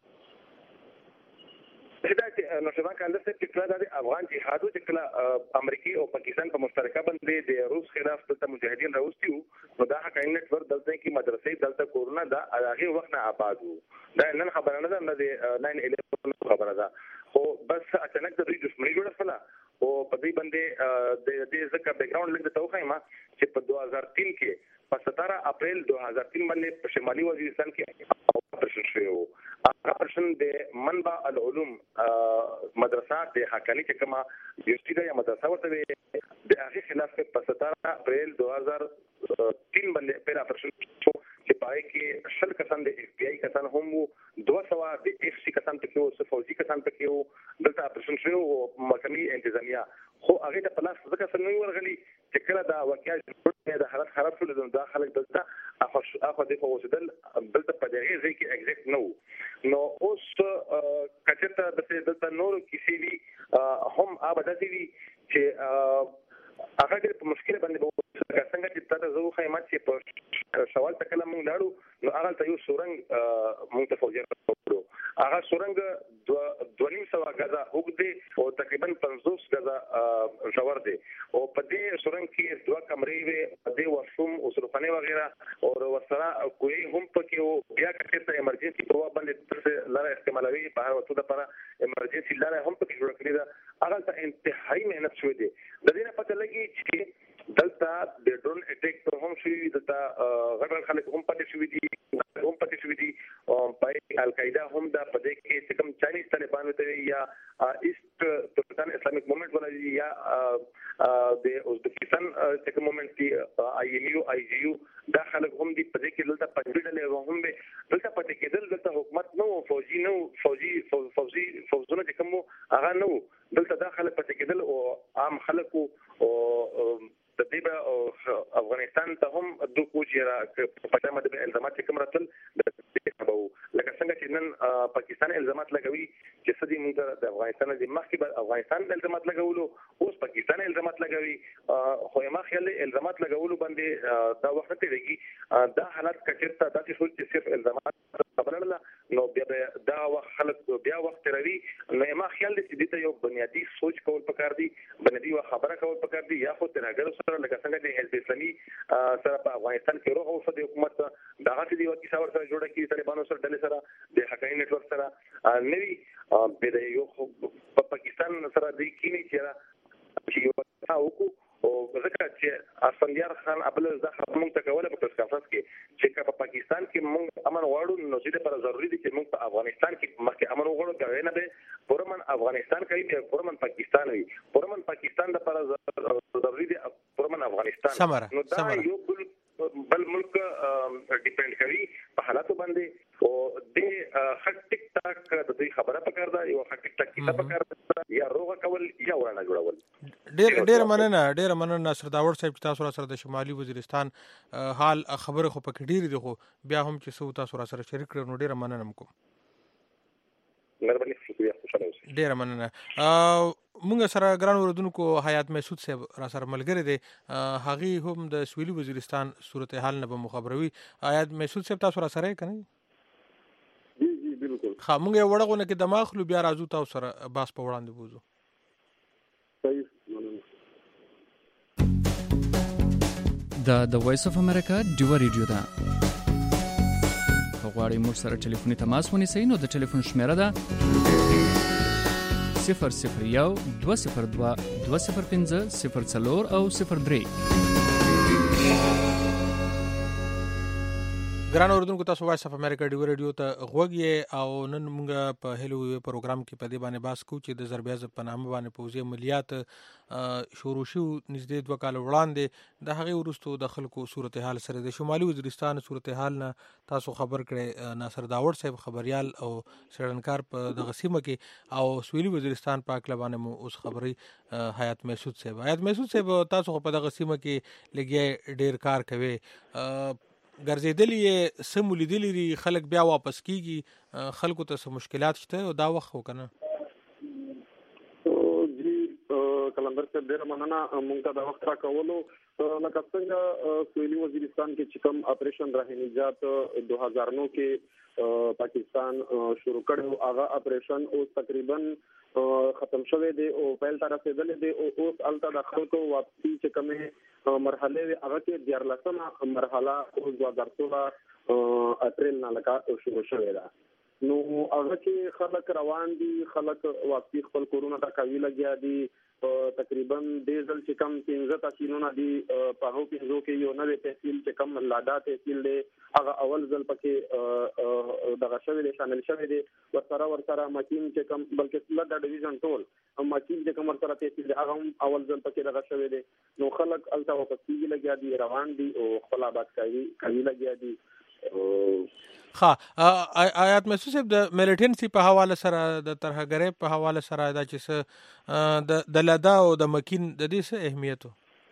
دا چې نو شبان کاندر صاحب چې کله د افغان جهادو چې کله امریکای او پاکستان په مشترکه باندې د روس خلاف د مجاهدین راوستي نو دا حقایق نتورک دلته کې مدرسې دلته کورونا دا هغه وخت نه آباد وو دا نن خبره نه ده نه د ناین الیون خبره ده خو بس اچانک د دوی دښمنۍ جوړه شوه او په دې باندې د دې ځکه بیک ګراوند لګ د توخه ما چې په دوه هزار تین کې په ستاره اپریل دوه هزار تین باندې په شمالي وزیرستان کې اپریشن شوی هغه اپریشن د منبع العلوم مدرسه د حقانی چې کومه یونیورسيټي یا مدرسه ورته د هغه خلاف په ستاره اپریل دوه هزار تین باندې پر اپریشن چې پای کې شل کسان د اف بي آی کسان هم وو دوه سو د اف سي کسان پکې وو فوجي کسان پکې وو دلته اپریشن شوی او محکمې انتظامیه خو هغه د پلاس ځکه څنګه ورغلي چې کله دا واقعیا د حالت خراب شول د داخله دلته اخو د فوجدل دلته په دغه ځای کې ایگزیکټ نو نو اوس کچته د دلته نور کیسې دي هم ابداتي دي چې هغه د مشکل باندې څنګه چې تاسو زه خو یې چې په سوال تکله مونږ لاړو نو هغه ته یو سورنګ مونږ ته فوجي ورکړو هغه سورنګ دوه نیم سو غزا وګړي او تقریبا پنځوس غزا ژور دي او په دې سورنګ کې دوه کمرې وي په دې واشروم او سرخانه وغیرہ او وسره کوی هم پکې بیا کټه ایمرجنسي پروا باندې لاره استعمالوي په هر وخت لپاره ایمرجنسي لاره هم پکې جوړ کړی دا هغه ته انتهایی مهنت شوې دي د دې نه پته لګي چې دلته د ډرون اټیک ته هم شوی دلته غړ خلک هم پاتې شوی دي هم پاتې شوی دي او په القاعده هم دا پدې کې چې کوم چاینیز طالبان ته یا ایست ترکستان اسلامیک موومېنټ ولا یا د ازبکستان چې کوم موومېنټ دی آی ایم یو آی جی یو دا خلک هم دي پدې کې دلته پنځډلې هم به دلته پدې کې دلته حکومت نو فوجي نو فوجي فوجي فوجونه چې کوم هغه نو دلته دا خلک پدې کې دل او عام خلکو او د دې افغانستان ته هم د کوچ را په پټه مده الزامات کوم راتل د لکه څنګه چې نن پاکستان الزامات لګوي چې سدي موږ د افغانستان د مخکې به افغانستان الزامات لګولو اوس پاکستان الزامات لګوي خو ما خیال الزامات لګولو باندې دا وخت تیریږي دا حالت کچرته دا چې چې صرف الزامات خبرله نو بیا دا وخت خلک بیا وخت تیروي نو ما خیال دي چې د یو بنیادی سوچ کول پکار دي بنیادی خبره کول پکار دي یا خو ترګر سره لکه څنګه د حزب اسلامي سره په افغانستان کې روغ او د حکومت دا غټي دی چې څور سره جوړه کی طالبانو سره ډلې سره د حقایق نتورک سره نوی به یو په پاکستان سره د کینی چې چې یو تاسو او ځکه چې اسفندیار خان خپل ځخه موږ ته کوله په تاساس کې چې په پاکستان کې موږ امن واړو نو چې پر ضروري دي چې موږ په افغانستان کې مخکې امن وغواړو کوي نه به پرمن افغانستان کوي پرمن پاکستان وي پرمن پاکستان د پر ضروري دي پرمن افغانستان نو دا یو بل بل ملک ډیپند کوي په حالاتو باندې او د خټ ټیک ټاک د دې خبره پکار ده یو خټ ټیک ټاک کیسه پکار ده یا روغه کول یا ورانه جوړول ډېر ډېر مننه ډېر مننه ناصر داوړ صاحب چې تاسو سره د شمالي وزیرستان حال خبره خو پکې ډېر دي خو بیا هم چې سو تاسو سره شریک کړو نو ډېر مننه کوم مهرباني شکریہ خوشاله اوسئ ډېر مننه مونږ سره ګران اوردونکو حیات مسعود صاحب را سره ملګری دی هغه هم د سویلي وزیرستان صورتحال نه به مخبروي حیات مسعود صاحب تاسو را سره کنه جی جی بالکل خا مونږ یو وړغونه کې دماغ لو بیا راځو تاسو سره باس په وړاندې بوزو صحیح دا د وایس اف امریکا ډیو ریډیو ده غواړئ موږ سره ټلیفوني تماس ونیسئ نو د ټلیفون شمیره ده صفر صفر یو دوه صفر دوه دوه صفر پنځه صفر څلور او صفر درې ګران اوردونکو تاسو وایس اف امریکا ډیو ریډیو ته غوږی او نن موږ په هلو پروګرام کې په دې باندې باس کوو چې د ضرب عضب په نامه باندې پوځي عملیات شروع شو نږدې دوه کال وړاندې د هغې وروستو د خلکو صورتحال سره د شمالي وزیرستان صورتحال نه تاسو خبر کړی ناصر داوړ صاحب خبریال او څېړنکار په دغه سیمه کې او سویلي وزیرستان په هکله باندې مو اوس خبرې حیات مسعود صاحب حیات مسعود صاحب تاسو خو په دغه سیمه کې لګیا ډېر کار کوي ګرځېدلي یې څه مو لیدلي دي خلک بیا واپس کېږي خلکو ته څه مشکلات شته او دا وخت خو که نه جی قلندر صاحب ډېره مننه مونږ ته د وخت راکولو لکه څنګه سویلي وزیرستان کې چې کوم اپریشن راه نجات دو هزار نو کې پاکستان شروع کړو هغه اپریشن اوس تقریبا ختم شوی دی او پیل ته رسیدلی دی او اوس هلته د خلکو واپسي چې کومې مرحلې وي هغه کې دیارلسمه مرحله اوس دوه هزار سوله اپریل نه لکه شروع شوې ده نو هغه کې خلک روان دي خلک واپسي خپل کورونه ته کوي لګیا دي تقریبا ډېر ځل چې کم پنځه تحصیلونه دي په هغو پنځو کې یو نوی تحصیل چې کم لاډا تحصیل دی هغه اول ځل پکې دغه شوی دی شامل شوی دی ورسره ورسره مکین چې کم بلکې لږ ډیویژن ټول مکین چې کوم ورسره تحصیل دی هغه هم اول ځل پکې دغه شوی دی نو خلک هلته واپس کېږي لګیا دي روان دي او خپل آباد کوي کوي لګیا دي ها آیات مسعود صاحب د میلیټنسي په حواله سره د ترهګرۍ په حواله سره دا چې څه د لدا او د مکین د دې څه اهمیت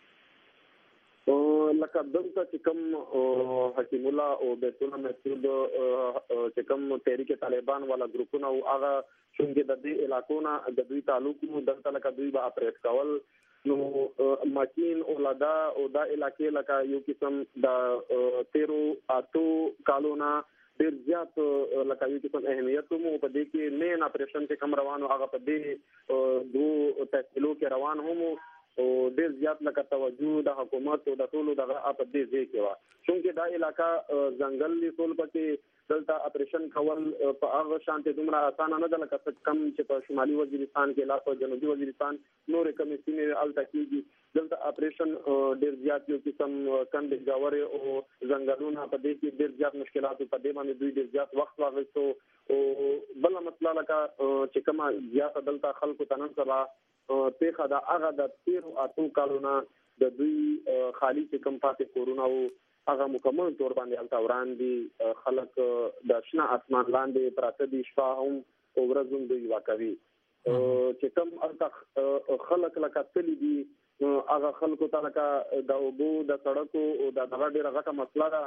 لکه دلته چې کوم حکیم الله او بیت الله مسعود چې کوم تحریک طالبان والا ګروپونه او هغه څنګه د دې علاقو نه د دوی تعلق مو دلته لکه دوی به اپریټ کول نو مکین او لدا او دا علاقې لکه یو قسم د تیرو اتو کالونه ډېر زیات لکه یو قسم اهمیت مو په دې کې مین اپریشن چې کوم روانو هغه په دې دوه تحصیلو کې روان هم او ډېر زیات لکه توجه د حکومت او د ټولو دغه په دې ځای کې وه چونکې دا علاقه ځنګل دی ټول پکې دلته اپریشن کول په هغه شانتې دومره اسانه نه ده لکه کم چې په شمالي وزیرستان کې لا په جنوبي وزیرستان نورې کمې سیمې هلته کېږي دلته اپریشن ډېر زیات یو قسم کندې ژورې او ځنګلونه په دې کې ډېر زیات مشکلات په دې باندې دوی ډېر زیات وخت واخیستو او بله مسله لکه چې کومه زیاته دلته خلکو ته نن سبا پیښه ده هغه د تیرو اتو کالونه د دوی خالي چې کوم پاتې کورونه او هغه مکمل طور باندې هلته وران دي خلک د شنه اسمان لاندې پراته دي شپه هم او ورځ هم دوی واکوي چې کوم هلته خلک لکه تلي دي هغه خلکو ته لکه د اوبو د سړکو او د دغه ډېره غټه مسله ده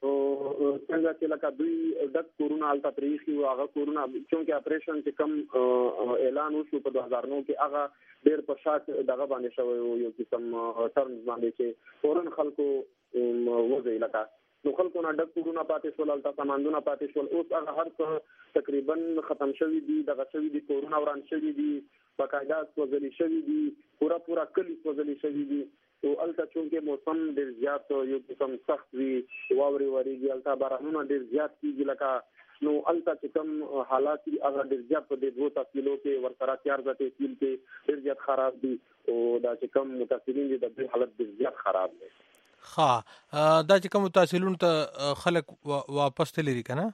او څنګه چې لکه دوی ډک کورونه الته پریخي او هغه کورونه چې اپریشن چې کم اعلان وشو په دوه هزار نو کې هغه ډېر په شات دغه باندې شوی یو قسم ټرمز باندې چې فورن خلکو وځي لکه نو خلکو نه ډک کورونه پاتې شول الته سامانونه پاتې شول اوس هغه هر څه تقریبا ختم شوی دي دغه شوی دي کورونه وران شوی دي باقاعده سوځلي شوی دي پورا پورا کلی سوځلي شوی دي او الته چونکې موسم ډېر زیات یو قسم سخت وي واوري وريږي الته بارانونه ډېر زیات کیږي لکه نو الته چې کوم حالات هغه ډېر زیات په دې دوه تفصیلو کې ورسره تیار ځته تفصیل کې ډېر زیات خراب دي او دا چې کوم متأثرین دي د دې حالت ډېر زیات خراب دي. ها دا چې کوم تحصیلون ته خلک واپس تللی کنه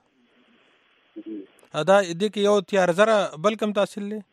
دا دې کې یو تیار زره بل کم تحصیل لې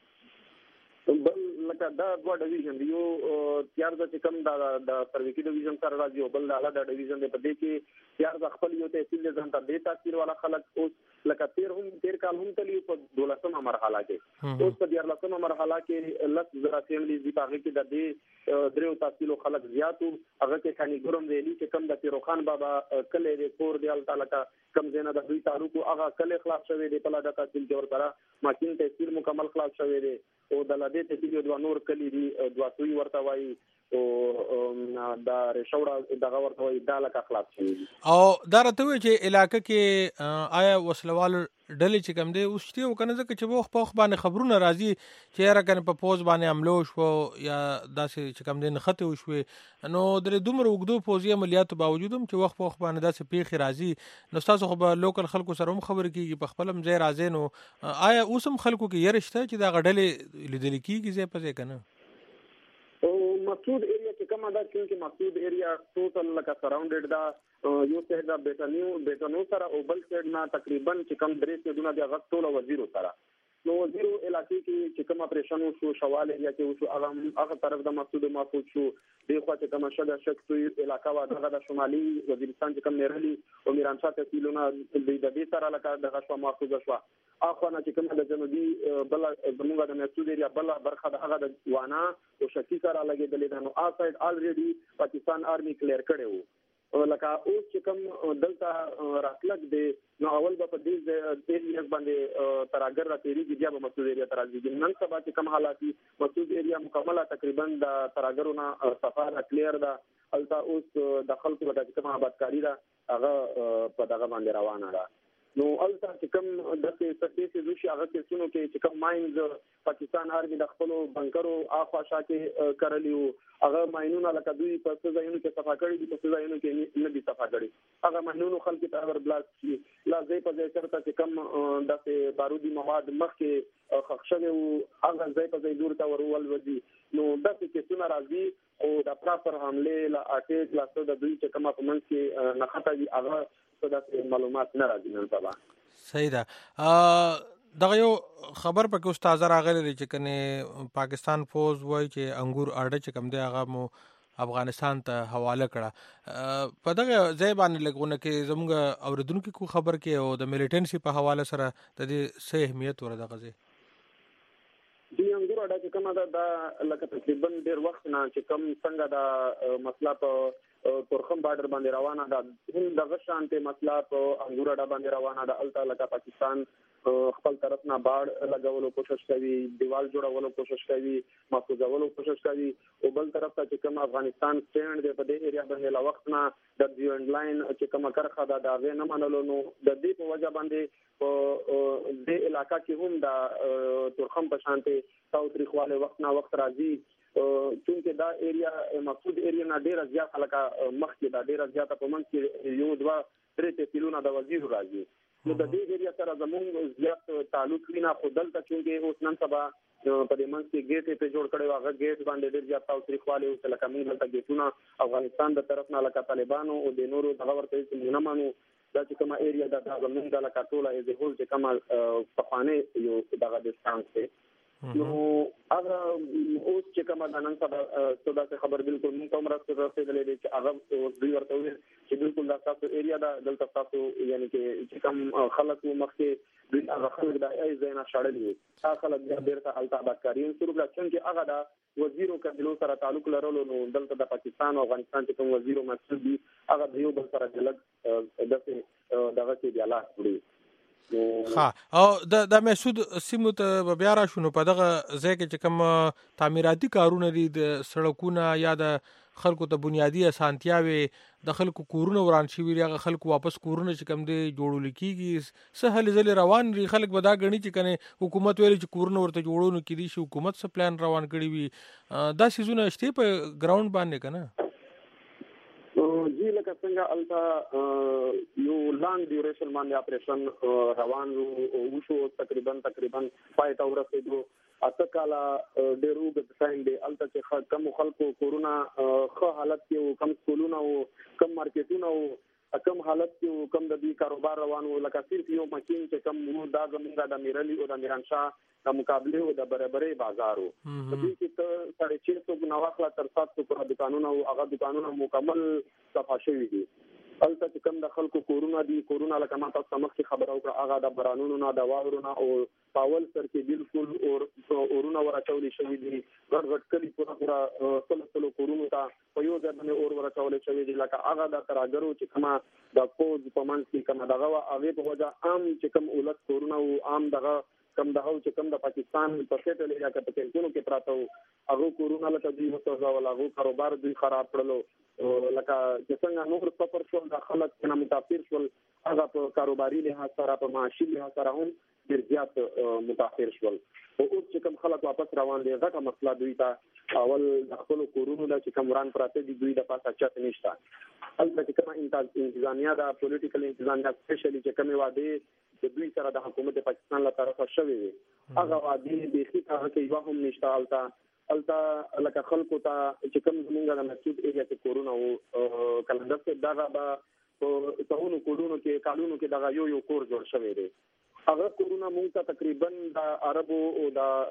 بل لکه دا دوه ډیویژن دی یو تیار د کم دا د سرویکی ډیویژن سره راځي او بل د اعلی ډیویژن دی په دې کې تیار د خپل یو تحصیل ځان ته د تحصیل والا خلک اوس لکه تیر هم تیر کال هم تلی په دولسمه مرحله کې اوس په دیارلسمه مرحله کې لس زره اسمبلی دی په کې د دې درو تحصیل خلک زیاتو هغه کې خاني ګرم ویلي چې کم د پیروخان بابا کله د کور دی تعالی کا کم زینه د دوی تعلق هغه کله خلاص شوی دی په لاده تحصیل کې ورته ماکین تحصیل مکمل خلاص شوی دی او د لاده تحصیل د نور کلی دی دوا سوی ورته وای او دا رشوړه دغه ورته وای دا لکه خلاص شي او دا راته وی چې علاقې کې آیا وسلوال ډلې چې کم دی اوس چې وکنه ځکه چې وخت په وخت باندې خبرونه راځي چې را کنه په پوز باندې حمله شو یا داسې چې کم دی نخته وشوي نو درې دومره وګدو پوزي عملیاتو باوجود هم چې وخت په وخت باندې داسې پیخي راځي نو تاسو خو به لوکل خلکو سره هم خبر کیږي په خپل مزه راځي نو آیا اوس هم خلکو کې يرشته چې دا غډلې لیدل کیږي زه پځه کنه او مسعود ایریا چې کومه دا چې مسعود ایریا ټوټل لکه سراوندډ دا یو سایډ دا بیٹانیو بیٹانو سره او بل سایډ نه تقریبا چې کم درې څه دونه د غټ ټوله وزیرو سره نو وزیرو علاقې کې چې کوم اپریشن وشو شوال ایریا کې وشو هغه هغه طرف د مسعود محفوظ شو دی خو چې کوم شګه شک سوی علاقہ وا دغه د شمالي وزیرستان چې کوم نهرلی او میرانشاه تحصیلونه د دې سره علاقہ دغه شو محفوظ شو اخو نه چې کوم د جنوبي بل زموږ د مسعود ایریا بل برخه د هغه د وانا او شکی سره لګیدل نو ا سایډ الریډي پاکستان آرمي کلیر کړي وو لکه اوس چې کوم دلته راتلک دی نو اول به په دې ایریا باندې تراګر را تیریږي بیا به مسعود ایریا تراځي نن سبا چې کوم حالاتي مسعود ایریا مکمله تقریبا د تراګرونه صفاره کلیر ده الته اوس د خلکو د کوم آبادکاری ده هغه په دغه باندې روانه ده نو الته چې کوم د څه څه شي هغه کې څنو کې چې کوم ماینز پاکستان آرمي د خپل بنکرو اخوا شاکه کړلیو هغه ماینونه لکه دوی په څه ځایونو کې صفا کړی دي په څه ځایونو کې نه دي صفا کړی هغه ماینونو خلک ته ور بلاک شي لا ځای په ځای چرته چې کوم د بارودي مواد مخکې خښوي او هغه ځای په ځای دور ته ورول ودی نو د څه څه ناراضي او د پراپر حمله لا اټیک لا څه د دوی چې کومه په منځ کې نه خطا دي هغه څه د معلومات نه راځي نن سبا صحیح ده دغه یو خبر پکې استاد راغلی چې کنه پاکستان فوج وای چې انګور اړه چې کم دی هغه مو افغانستان ته حواله کړه په دغه ځای باندې لګونه کې زموږ اوریدونکو کو خبر کې او د میلیټنسي په حواله سره د دې څه اهمیت ور دغه ځای دی انګور اړه چې کومه دا لکه تقریبا ډیر وخت نه چې کم څنګه دا مسله په تورخم بارډر باندې روانه ده هم دغه شانته مسله په انګور اړه باندې روانه ده الته لکه پاکستان خپل طرف نه باړ لګولو کوشش کوي دیوال جوړولو کوشش کوي محفوظولو کوشش کوي او بل طرف ته چې کوم افغانستان سټینډ دی په دې ایریا باندې لا وخت نه د دیوند لاین چې کوم کرخه دا دا نه منلو نو د دې په وجه باندې په دې علاقہ کې هم دا تورخم په شانته تاوتریخواله وخت نه وخت راځي چونکه دا ایریا مقصود ایریا نه ډیره زیات علاقہ مخکې دا ډیره زیات په منځ کې یو دوا درې تحصیلونه د وزیر راځي نو د دې ایریا سره زموږ زیات تعلق وینا خودل ته چې اوس نن سبا په دې منځ کې ګیټ په جوړ کړي واغه ګیټ باندې ډیر زیات تاوتریخواله او لکه موږ ته ګیټونه افغانستان د طرف نه لکه طالبانو او د نورو دغه ورته چې نه مانو دا چې کومه ایریا د زموږ د لکه ټوله از هول چې کومه پخوانه یو دغه ډیسټانس دی نو هغه اوس چې کومه د نن سبا صدا څخه خبر بالکل موږ کوم راځي رسېدلې دي چې هغه دوی ورته وي چې بالکل د تاسو ایریا دا دلته تاسو یعنی چې کوم خلک مخکې دوی هغه خلک د ای زینا شړلې هغه خلک بیا بیرته هلته آبادکاري شروع کړه چې هغه د وزیرو قبیلو سره تعلق لرلو نو دلته د پاکستان او افغانستان چې کوم وزیر او مسؤل دي هغه د یو بل سره جلګ دغه دغه کې بیا لاس وړي. ها او د د محسود سیمو ته بیا را شنو په دغه ځای کې چې کوم تعمیراتي کارونه دي د سړکونه یا د خلکو ته بنیادی اسانتیاوي د خلکو کورونه وران شي وی هغه خلکو واپس کورونه چې کوم دي جوړول کیږي سهل ځل روان لري خلک به دا غني چې کنه حکومت ویل چې کورونه ورته جوړونو کې دي شي حکومت څه پلان روان کړی وي دا سيزونه شته په ګراوند باندې کنه جی لکه څنګه التا یو لانګ ډیوریشن باندې اپریشن روان وو شو تقریبا تقریبا پای تا ورسېدو اته کاله ډېر وګت ساين دی التا چې کم خلکو کورونا خو حالت کې کم سکولونه او کم مارکیټونه او کم حالت کې کم د دې کاروبار روان وو لکه صرف یو ماشين چې کم وو دا زمونږ د میرلی او د میران شاه د مقابله او د برابرۍ بازار وو په دې کې ته ساڑھے چھ سو نواخلا تر سات سو پر دکانونه او هغه دکانونه مکمل صفا شوي دي الته چې کم د خلکو کورونا دي کورونا لکه ما تاسو مخکې خبر او هغه د برانونو نه د واورونو او پاول سر کې بالکل او اورونه ورچولې شوې دي غټ غټ کلی پورا پورا سلو سلو کورونا ته په یو ځای باندې اور ورچولې شوې دي لکه هغه د تراګرو چې کما د کوز په منځ کې کما دغه هغه په وجه عام چې کم اولت کورونا او عام دغه کم دغه چې کم د پاکستان په سیټ لري یا کته کینونو کې پراته هغه کورونا لکه دی مستوزا ولا هغه کاروبار دوی خراب کړلو لکه چې څنګه نور سفر شو د خلک څنګه متاثر شول هغه په کاروباري لحاظ سره په معاشي لحاظ سره هم ډیر زیات متاثر شول او اوس چې کوم خلک واپس روان دي دا کوم مسله دوی ته اول د خپل کورونا د چې کوم وران پراته دي دوی د پاسه چت نشته البته چې کوم انتظامیه د پولیټیکل انتظامیه سپیشلی چې کوم واده د دوی سره د حکومت پاکستان له طرفه شوی وي هغه واده د هیڅ هغه کې یو هم نشته البته البته لکه خلکو ته چې کوم زمونږ د مسجد ایریا کې کورونا او کلندر کې دغه به په تاونو کوډونو کې قانونو کې دغه یو یو کور جوړ شوی دی هغه کورونا مونږ ته تقریبا د عربو او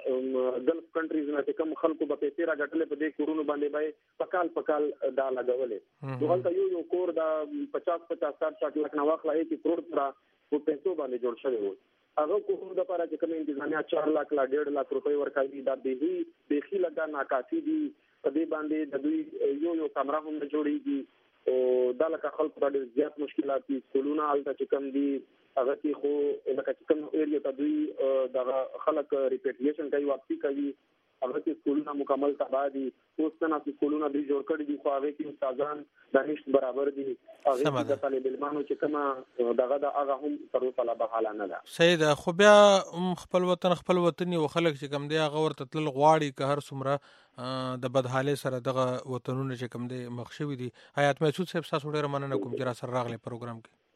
د ګلف کنټریز نه کوم خلکو په پیسې راغټلې په دې کورونا باندې به پکال پکال دا لګولې دغه یو یو کور د پچاس پچاس ساठ لک نه واخلای کې کروڑ تر په پیسو باندې جوړ شوی وو هغه کوم د لپاره چې کوم انتظامیه چار لک لا ډېر لک روپۍ ورکړي دا به بهي لګا ناکافي دي په دې باندې د دوی یو یو کمره هم جوړیږي او دا لکه خلکو ته ډېر زیات مشکلات دي سکولونه الته چې کوم دي هغه کې خو لکه چې کوم ایریا ته دوی د خلک ریپیټیشن کوي واپسی کوي هغه کې سکولونه مکمل تباہ دي اوس څنګه چې سکولونه دوی جوړ کړي دي خو هغه کې استادان دانش برابر دي هغه د طالب علمانو چې کومه دغه د هغه هم تر اوسه لا بحاله نه ده سید خو بیا خپل وطن خپل وطن یو خلک چې کوم دی هغه ورته تل غواړي که هر څومره د بدحالۍ سره دغه وطنونه چې کوم دی مخشوي دي حیات محسود صاحب تاسو ډېر مننه کوم چې را سره راغلی پروګرام کې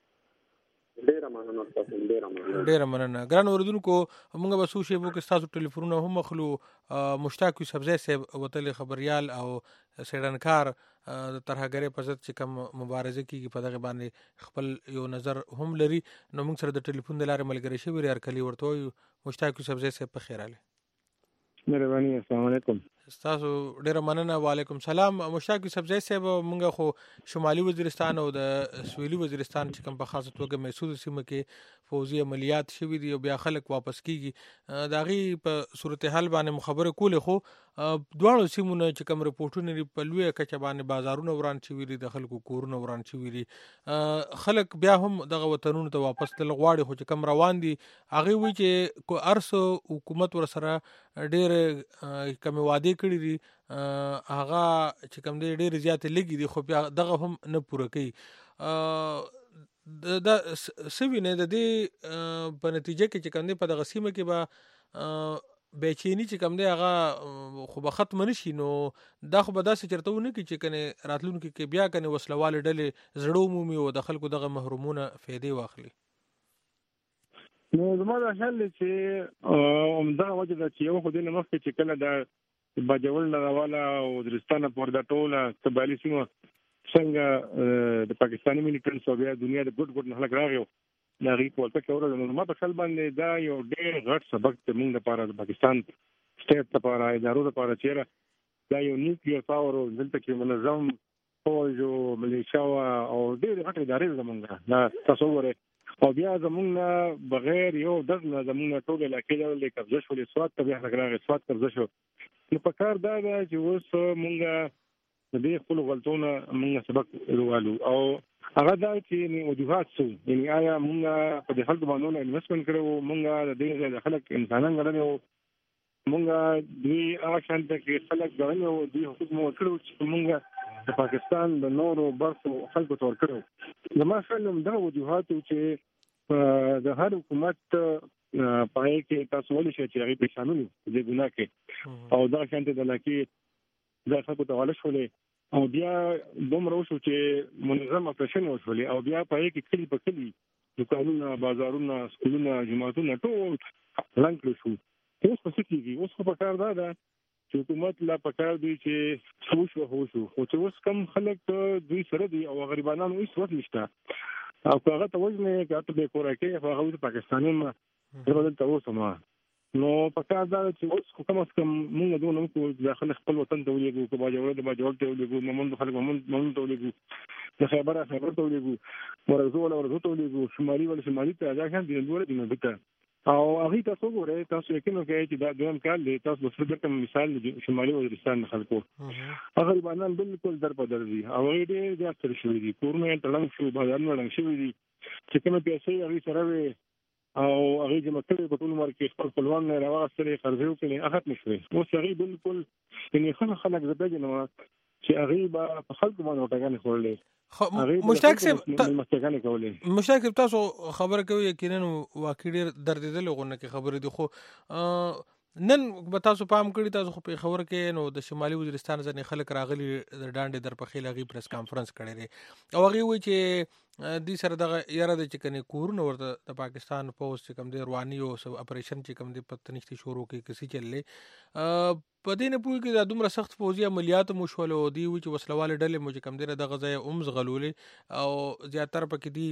ډېر مننه تاسو ډېر مننه ډېر مننه ګران اوریدونکو موږ به سو شی وو کې تاسو ټلیفونونه هم مخلو مشتاق یوسفزی صاحب وتل خبريال او سیډنکار د ترهګری په ضد چې کوم مبارزه کیږي په دغه باندې خپل یو نظر هم لري نو موږ سره د ټلیفون د لارې ملګری شي ور کلی ورته مشتاق یوسفزی صاحب په خیر علي مهرباني السلام علیکم تاسو ډیر مننه وعلیکم سلام مشتاق یوسفزی صاحب موږ خو شمالي وزیرستان او د سویلي وزیرستان چې کوم په خاصه توګه محسود سیمه کې فوزي عملیات شوي دي او بیا خلک واپس کیږي دا غي په صورتحال باندې خبره کوله خو دواړو سیمونه چې کوم رپورټونه په لوی کچه باندې بازارونه وران شوي دي د خلکو کورونه وران شوي دي خلک بیا هم دغه وطنونو ته واپس تل غواړي خو چې کوم روان دي هغه وی چې کو ارسو حکومت ور سره ډېر کوم وعده کړی دي هغه چې کوم دی ډېر زیات لګي دي خو بیا دغه هم نه پوره کوي دا سوینه د دې په نتیجه کې چې کوم دی په دغه سیمه کې به بیچینی چې کوم دی هغه خو به ختم نشي نو دا خو به داسې چرته ونه کی چې کنه راتلونکو کې بیا کنه وسلواله ډلې زړو مومي او د خلکو دغه محرومونه فائدې واخلي نو زما د خیال چې عمده وجه د چې یو خو دې مخکې چې کله د باجوړ لواله او درستانه پر د ټوله تبالي سیمه څنګه د پاکستاني مليټرنټس او بیا دنیا د ګډ ګډ نه خلک راغیو دا غي په تک اورل نو ما په خپل باندې دا یو ډېر غټ سبق ته موږ لپاره د پاکستان سټیټ لپاره ادارو لپاره چیرې دا یو نیوکلیر پاور او دلته کې منظم فوج او ملیشیا او ډېر غټ ادارې زمونږ دا تصور او بیا زمونږ نه بغیر یو دغ نه زمونږ ټول علاقې له قبضه شولې سواد ته بیا راغلی سواد قبضه شو. نو په کار دا ده چې اوس مونږ د دې خپل غلطونه مونږ سبق ورولو او هغه دا چې وجوهات څه یعنی آیا مونږ په دې خلکو باندې انویسټمنټ کړو، مونږ د دې د خلک انسانان غړنه مونږ دوی هغه شان چې خلک غړنه او دوی حقوق مو کړو چې مونږ د پاکستان د نورو برخو خلکو تور کړو. زما خیال دا وجوهات چې د هر حکومت پای کې تاسو ولې چې هغه په شامل دي ګناه کې او دا شان ته د لکه دا خلکو ته ولې شولې او بیا دومره وشو چې منظم اپریشن وشولې او بیا پای کې کلی په کلی دکانونه، بازارونه، سکولونه، جماعتونه ټول رنګ شو. اوس څه کیږي؟ اوس په کار دا ده چې حکومت لا پکار دی چې څه شو هو شو خو چې اوس کم خلک دوی سره دي او غریبانو هیڅ وخت نشته او هغه ته وځنه چې ته به کورکه هغه د پاکستاني ما درول ته وسمه. نو پکار دا چې اوس کوم څه کوم موږ دونه کو داخله خپل وطن ته ولېګو کو باجوړ د باجوړ ته ولېګو موږ خلک موږ موږ ته ولېګو د خبره خبره ته ولېګو ورزو ولا ورزو ته ولېګو شمالي ولا شمالي ته دا ځان دي نور دي نو بته او هغه تاسو ګورئ تاسو یقین وکړئ چې دا دویم کال دی تاسو به څه مثال شمالي وزیرستان خلکو هغه باندې بالکل در په در دي او هغه دې د اثر شوې دي کورونه تلنګ شو بازارونه تلنګ شوې دي چې کومه پیسې هغه سره وي او هغه چې مکتب په ټول عمر کې خپل خپلوان نه راوستلې قرضې وکړي هغه نشوي. اوس هغه بالکل یعنی خلک خلک زده نو چې هغه په خلکو باندې وټاګانې خورلې مشتاق صاحب مشتاق صاحب تاسو خبره کوي یقینا واقع ډیر دردیدل غونه کې خبره دي خو نن به تاسو پام کړی تاسو خو په خبره کې نو د شمالي وزیرستان ځنې خلک راغلي د ډانډې در په خیل غي پریس کانفرنس کړی دی او هغه وی چې د سره دغه یاره د چکنه کورونه ورته د پاکستان پوسټ چې کوم دی رواني او اپریشن چې کوم دی پتنشتي شروع کې کسي چللې په دې نه پوي کې د دومره سخت فوجي عملیات مو شول او دی چې وسلواله ډلې مو چې کوم دی د غزا اومز غلولې او زیاتره پکې دی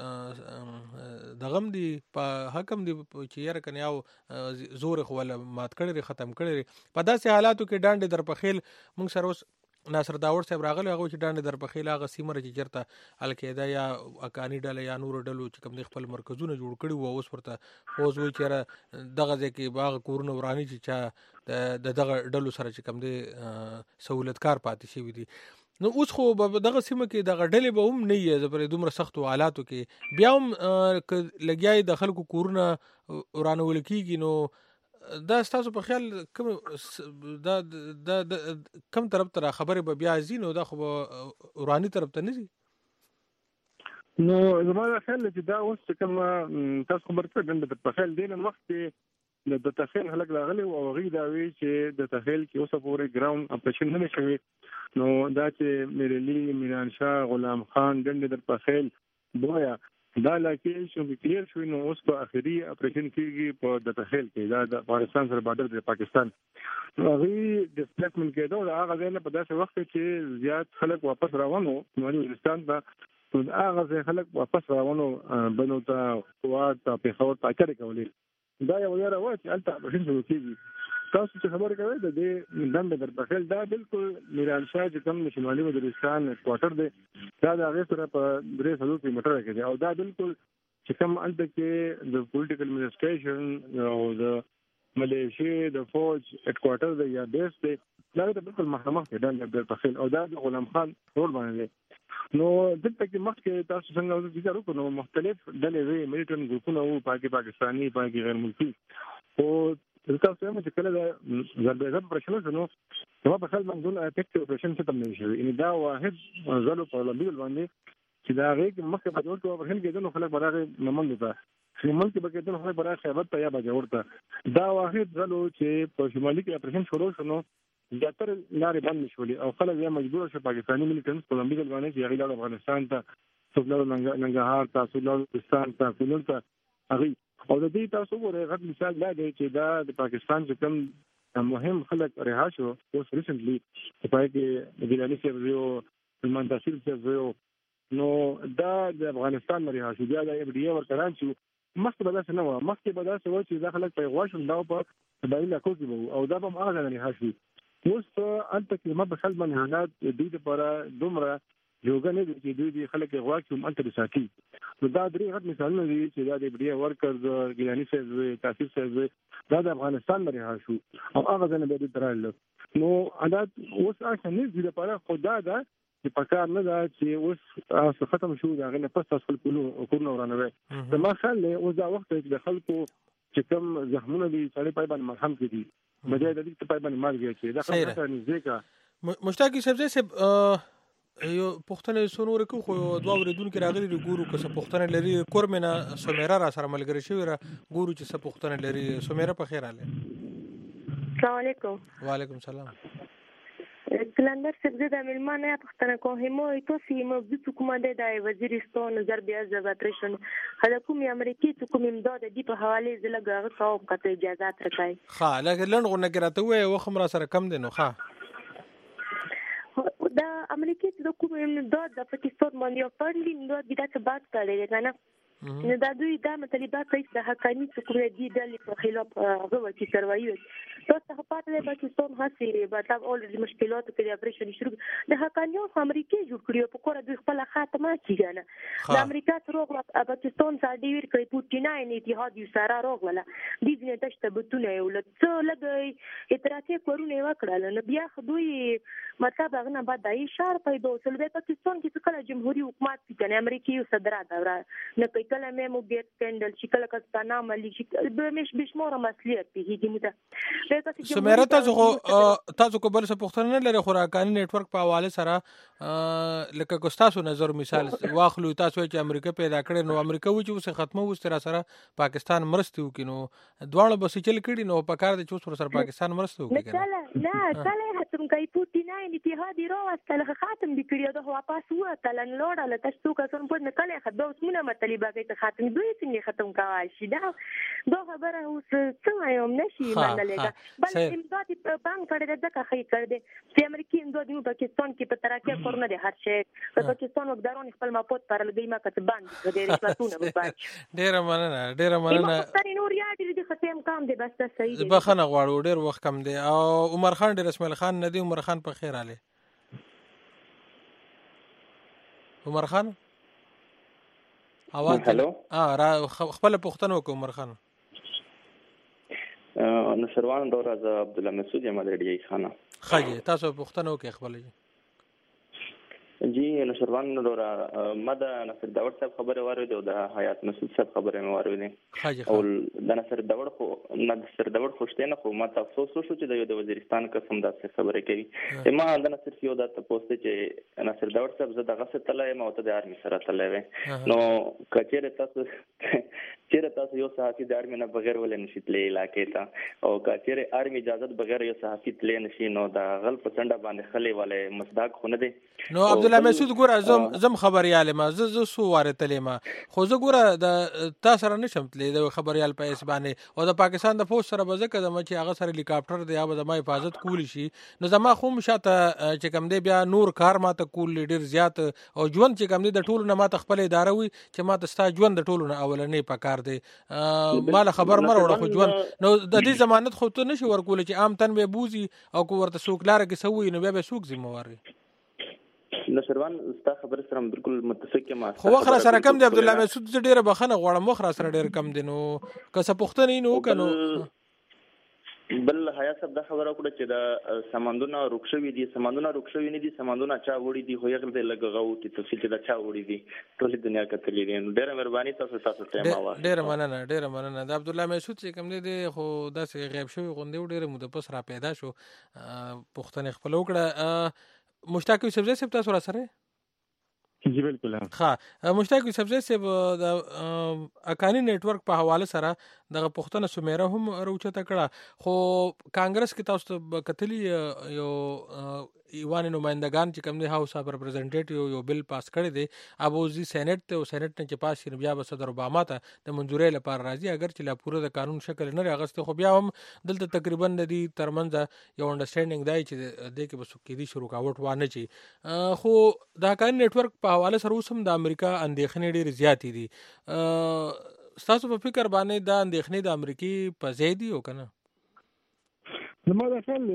په دغم دی په حکم دی چې یاره کنه او زور خو ولا مات کړي ختم کړي په داسې حالاتو کې ډانډې در په خیل موږ سره اوس ناصر داور صاحب راغلی هغه چې ډانډې در په خیل هغه سیمه چې چرته القاعده یا اکانی ډله یا نور ډلو چې کوم خپل مرکزونه جوړ کړي وو اوس ورته اوس وی چې دغه ځکه باغ کورونه ورانی چې چا د دغه ډلو سره چې کوم دی سہولتکار پاتې شي دي. نو اوس خو دغه سیمه کې دغه ډلې به هم نه یې زبر دومره سختو حالاتو کې بیا هم لګیای د خلکو کورونه ورانول کیږي. نو دا تاسو په خیال کوم دا د کوم طرف ته خبره به بیا زینو دا خو ورانی طرف ته نه دي؟ نو زما خیال چې دا اوس کوم تاسو خبر کړئ د په خیال دین وخت د تخیل خلک راغلي او غي دا وی چې د تخیل کې اوسه پورې ګراوند اپریشن نه شوی. نو دا چې مېرلی میران شاه غلام خان ډنډ در په خیل بویا دا لکه چې کلیر شوی نو اوس په اخري اپریشن کېږي په د تخیل کې دا د افغانستان سره بارډر د پاکستان هغه ډیسپلیسمنت کېدو دا هغه ځای په داسې وخت کې زیات خلک واپس روانو نو افغانستان ته هغه ځای خلک واپس روانو بنو ته قوات په خبر تاکر کولې دا یو یاره و چې الته اپریشن شروع کېږي. تاسو چې خبر کوي د دې دند در په خیل دا بالکل میران شاه چې کوم شمالي وزیرستان کوارټر دی دا د هغه سره په درې سلو کیلومتره کې دی او دا بالکل چې کوم الته کې د پولیټیکل ایڈمنسټریشن او د ملیشیا د فوج هډ کوارټر دی یا بیس دی دا د بالکل محکمه کې دند در په خیل او دا د غلام خان رول باندې. نو دلته کې مخکې تاسو څنګه ذکر وکړو نو مختلف ډلې وی ملیټن ګروپونه وو پاکي پاکستاني پاکي غیر ملکی او تاسو هم چې کله د ضربه پرشنو نو نو په خپل منځون افیکټ اپریشن څه تم نه شي ان دا واحد زلو په لمبیل باندې چې دا غي مخکې په ډول اپریشن کې د خلک براغه ممنګ ده شمال کې بګې د خلک براغه خیبر ته یا بجوړته دا واحد زلو چې په شمالي کې اپریشن شروع شنو زیاتره لارې بند شولې او خلک یې مجبور شو پاکستاني ملیټنټس په لمبیل باندې چې هغه د افغانستان ته څوک ننګرهار ته څوک پاکستان ته کولر ته هغه او د دې تاسو ګورئ غټ مثال دا دی چې دا د پاکستان چې کوم مهم خلک رها شو اوس ریسنټلی په پای کې د ګلاني سیویو سلمان تاسیل سیویو نو دا د افغانستان رها شو بیا د ای ډی ای ورکران شو مخکې به داسې نه وه مخکې به داسې وه چې دا خلک په غوا شول دا په قبایلي علاقو کې به وو او دا به هم هغه ځای رها شي. اوس هلته کې زما په خیال باندې حالات دوی دپاره دومره یوګه نه دي چې دوی د خلک غوا کې هم انتر ساتي. نو دا درې غټ مثالونه دي چې دا د بډیا ورکرز ګیلانی صاحب تاسیس صاحب دا د افغانستان باندې شو او هغه ځنه به درال نو ادا اوس اصل نه دي لپاره خدا دا چې پکار نه دا چې اوس ختم شو دا غنه پس تاسو کولو کورونه ورانوي. د ما خل اوس دا وخت چې د خلکو چې کوم زخمونه دي سړی پای باندې مرهم کړي مجاهد دې ته پای باندې مارګي چې دا خبره نږدې کا مشتاق صاحب صاحب یو پښتنه سونور کو خو دوه ورېدونکو راغلي د ګورو که څه پښتنه لري کورمنه سمیرا را سره ملګری شوی را ګورو چې څه پښتنه لري. سمیرا په خیر اله. السلام علیکم. وعلیکم السلام. کلندر سبزه د ملمانه پښتنه کوهمو ایتو سیمه د حکومت د وزیرستان ضربه زباتریشن هله کوم امریکای ته کوم امداد دی په حواله زلګه صاحب کته اجازه ترکای. ها لکه لنډ غو نه ګرته وې وخم را سره کم دي نو ها دا امریکای ته کوم امداد د پاکستان باندې پړلی نو د دې څه بات کړي نه نو دا دوی دا مطالبات کوي د حقاني حکومت دی د خلاف غوړ کی کاروایی تاسو په پاتې د پاکستان هڅې مطلب اول مشکلات کې اپریشن شروع د حقاني امریکای جوړ کړی په کومه دوی خپل خاتمه کیږي د امریکا سره پاکستان سره دی ور کوي پوتینای نه اتحاد یو سره راغله د دې نتشته بتونه یو لته لګي اعتراضي کورونه وکړل نو بیا دوی مطلب هغه نه بعد دای شهر پیدا وسل د پاکستان کې څه جمهوریت حکومت کې امریکای صدر دوره نه کله مې مو ګیټ سکندل چې کله کستانه ملي چې به مش بشموره مسلې په هیڅ مده سمیرا تاسو تاسو کو بل څه پوښتنه نه لري خوراکاني نت ورک په حواله سره لکه کوستاسو نظر مثال واخلو تاسو چې امریکا پیدا کړي نو امریکا و چې اوس ختمه و سره سره پاکستان مرستو کینو دواړه بس چل کړي نو په کار د چوس سره پاکستان مرستو کړي نه کله ختم کوي پوتینای اتحاد راوستل ختم دي کړي دا واپس وته لن لوړل تاسو کسن په نه کله خدای اوسمنه مطلبات ختم دوی څنګه ختم کوي شي دا دا خبره اوس څنګه یوم نشي منلګه بل امداد په بانک کړه دغه خې کړ دې چې امریکای امداد یو پاکستان کې په ترکیه کورونه دي هر شي په پاکستان وګدارون خپل ماپوت پر لګي ما کته باندې دې رساتونه وباچ ډیر مننه ډیر مننه ترې نور یاد دې ختم کام دې بس صحیح دې بخنه غواړو ډیر وخت کم دی او عمر خان ډیر اسماعیل خان ندی عمر خان په خیر اله. عمر خان اواز هلو اه را خپل پښتنو کو عمر خان نصروان دور از عبد الله مسعود یم د ډی خانه خاجه تاسو پښتنو کې خپل جی نصروان دور مد نصر داوود صاحب خبره واردې او د حیات مسعود صاحب خبره مې واردې او د نصر داوود خو نصر داوود خوشته نه خو ما تاسو سوچو چې د وزیرستان قسم داسې خبره کوي ما د نصر یو د تاسو چې نصر داوود صاحب زه دغه څه تلای ما ته د آرمي سره تلای نو کچېره تاسو چیرې تاسو یو صحافي د آرمي نه بغیر ولې نشئ تللی علاقې ته او کچېره آرمي اجازه بغیر یو صحافي تللی نشي نو د غل پسنده باندې خلې والے مصداق خو نه دی نو عبد الله مسعود ګوره زم زم خبريال ما ز ز سو وارتلې ما خو زه ګوره د تاسو سره نشم تللی د خبريال په اس باندې او د پاکستان د فوج سره بزه کده چې هغه سره هلیکاپټر دی یا به ما حفاظت کولی شي نو زما خو مشاته چې کم دی بیا نور کار ماته کول ډیر زیات او ژوند چې کم دی د ټولو نه ماته خپل اداره وي چې ماته ستا ژوند د ټولو نه اولنې پکار دی مال خبر مر وړه خو ژوند نو د دې ضمانت خو ته نشي ورکول چې عام تن به بوزي او کو ورته سوق لار کې سوي نو به سوق ذمہوار نصروان ستا خبر سره بالکل متفق یم خو وخره سره کم دی عبد الله مسعود ډیره بخنه غواړم وخره سره ډیر کم دی نو که څه پښتنه نو کنو بل حیا صاحب دا خبره وکړه چې دا سمندونه روښوي دي سمندونه روښوي نه دي سمندونه چا وړي دي خو یو ځل لګغاو چې تفصیل چې دا چا وړي دي ټول دنیا کتلې دي نو ډیره مهرباني تاسو تاسو ته ما وایي ډیره مننه ډیره مننه د عبد الله مسعود چې کوم دی خو داسې غیب شوی غونډه ډیره مده پس را پیدا شو پښتنه خپل وکړه مشتاق یوسف زئی صاحب تاسو را سره جی بالکل ها مشتاق یوسف زئی صاحب د اکانی نت ورک په حواله سره دغه پښتنه سمیره هم روچته کړه خو کانګرس کې تاسو کتلی یو ایوان نمائندگان چې کوم دی هاوس اف ریپرزنټیټیو یو بل پاس کړی دی ابوزي سېنات ته او سېنات نه چې پاس شي بیا به صدر اوباما ته د منځوري لپاره راځي اگر چې لا پوره د قانون شکل نه راغسته خو بیا هم دلته تقریبا د دې ترمنځ یو انډرستانډینګ دی چې د کې به سکه دي شروع کاوت وانه چی خو د حقانی نت ورک په حواله سره اوسم د امریکا اندېښنې ډېر زیاتې دي تاسو په فکر باندې دا اندېښنې د امریکای په ځای دی او کنه زما د خپل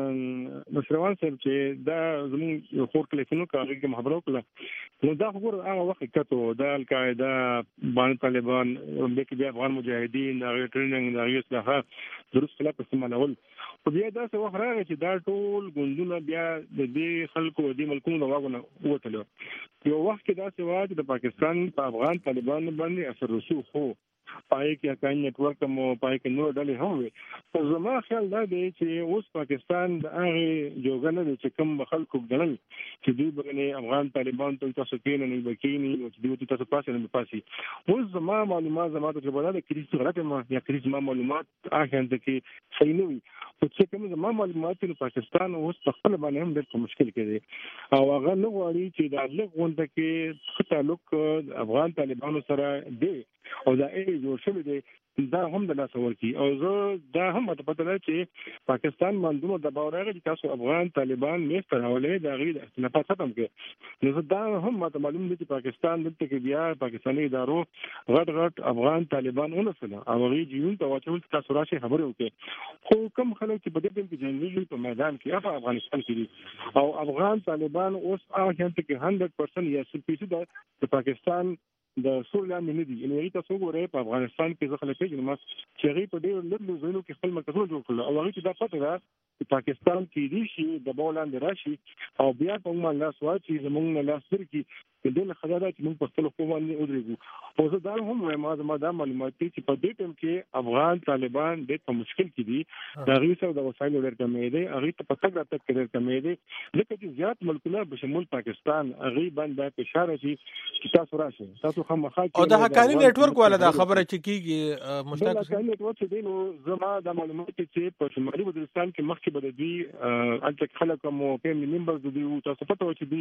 مشروان صاحب چې دا زموږ خور کلیفونو کاږي کې محبره وکړه نو دا خبر هغه وخت کته د القاعده باندې طالبان به کې بیا افغان مجاهدین د ټریننګ د اصلاحات درست خلاف استعمالول او بیا دا څه وخت راغی چې دا ټول ګوندونه بیا د دې خلکو د ملکونو د واغونه وته یو وخت کې دا څه واجب د پاکستان په افغان طالبان باندې اثر رسوخ هو پای کې اکان نتورک مو پای کې نور ډلې هم وي خو زما خیال دا دی چې اوس پاکستان د هغه جوګنه د چې کوم خلکو ګڼل چې دوی باندې افغان طالبان ته تاسو کې نه بکینی او چې دوی تاسو پاسه نه پاسي اوس زما معلومات زما ته په اړه کې څه غلطه ما یا کې زما معلومات هغه اند کې صحیح نه وي او چې کوم زما معلومات په پاکستان اوس په خپل باندې هم ډېر مشکل کې دي او هغه نه غواړي چې د لږ غونډه کې تعلق افغان طالبانو سره دی او دا ای جوړ شوی دی دا هم د لاس ورکی او زه دا هم ته پته ده چې پاکستان باندې د دباو راغی چې تاسو افغان طالبان میسته راولې دا غیر اختلافات ختم کړي نو دا هم ماته معلوم دي چې پاکستان دلته کې بیا پاکستاني ادارو غټ غټ افغان طالبان ونسله او غي جیون ته واچول تاسو راشي خبرې وکړي خو کوم خلک چې په دې ټیم کې جنګي په میدان کې هغه افغانستان کې دي او افغان طالبان اوس هغه چې صد درصد یا صد فیصد د پاکستان د سوریا مې دي ان هغه تاسو ګورئ په افغانستان کې ځکه چې نو چې هغه په ډېر لږ ځایونو کې خپل مرکزونه جوړ کړل او هغه چې دا پته ده چې پاکستان کې دي شي د بولان راشي او بیا په موږ لاس واچي زموږ نه لاس ورکی د دې خبره چې موږ په خپل قوم باندې ودرېږو او زه دا هم وایم ما دا معلومات چې په دې ټیم کې افغان طالبان د په مشکل کې دي دا غي سره د وسایلو ډېر کمې دي هغه ته پتہ راته کېدل کمې دي ځکه چې زیات ملکونه بشمول پاکستان هغه باندې اشاره شي چې تاسو راشي تاسو هم او د حقانی نتورک والا دا خبره چې کیږي مشتاق حقانی نتورک چې دینو زما د معلومات چې په شمالي وزیرستان کې مخکې بد دي انت خلک مو په ممبر دي او تاسو پته و چې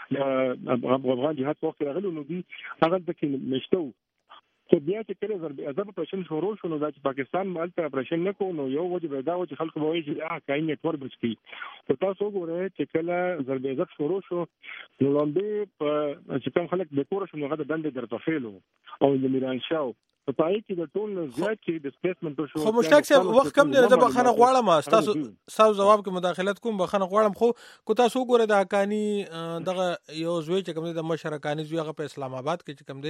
دي افغان جهاد وخت راغلي نو دي هغه د کې مشتو خو بیا چې کله ضرب اضافه پرشن شروع شو نو د پاکستان مال ته پرشن نه کو نو یو وجه دا و چې خلکو وایي چې هغه کاین نتورک بچي او تاسو وګورئ چې کله ضرب اضافه شروع شو نو لاندې په چې کوم خلک د کور شنو غدا دند درتفیلو او د میران شاو په پای کې د ټول زیات چې ډیسپلیسمنت شو خو مشتاق صاحب وخت کم دی د بخنه غواړم تاسو تاسو جواب کې مداخلت کوم بخنه غواړم خو کو تاسو وګورئ د حقانی دغه یو زوی چې کوم د مشرکانی زوی هغه په اسلام آباد کې چې کوم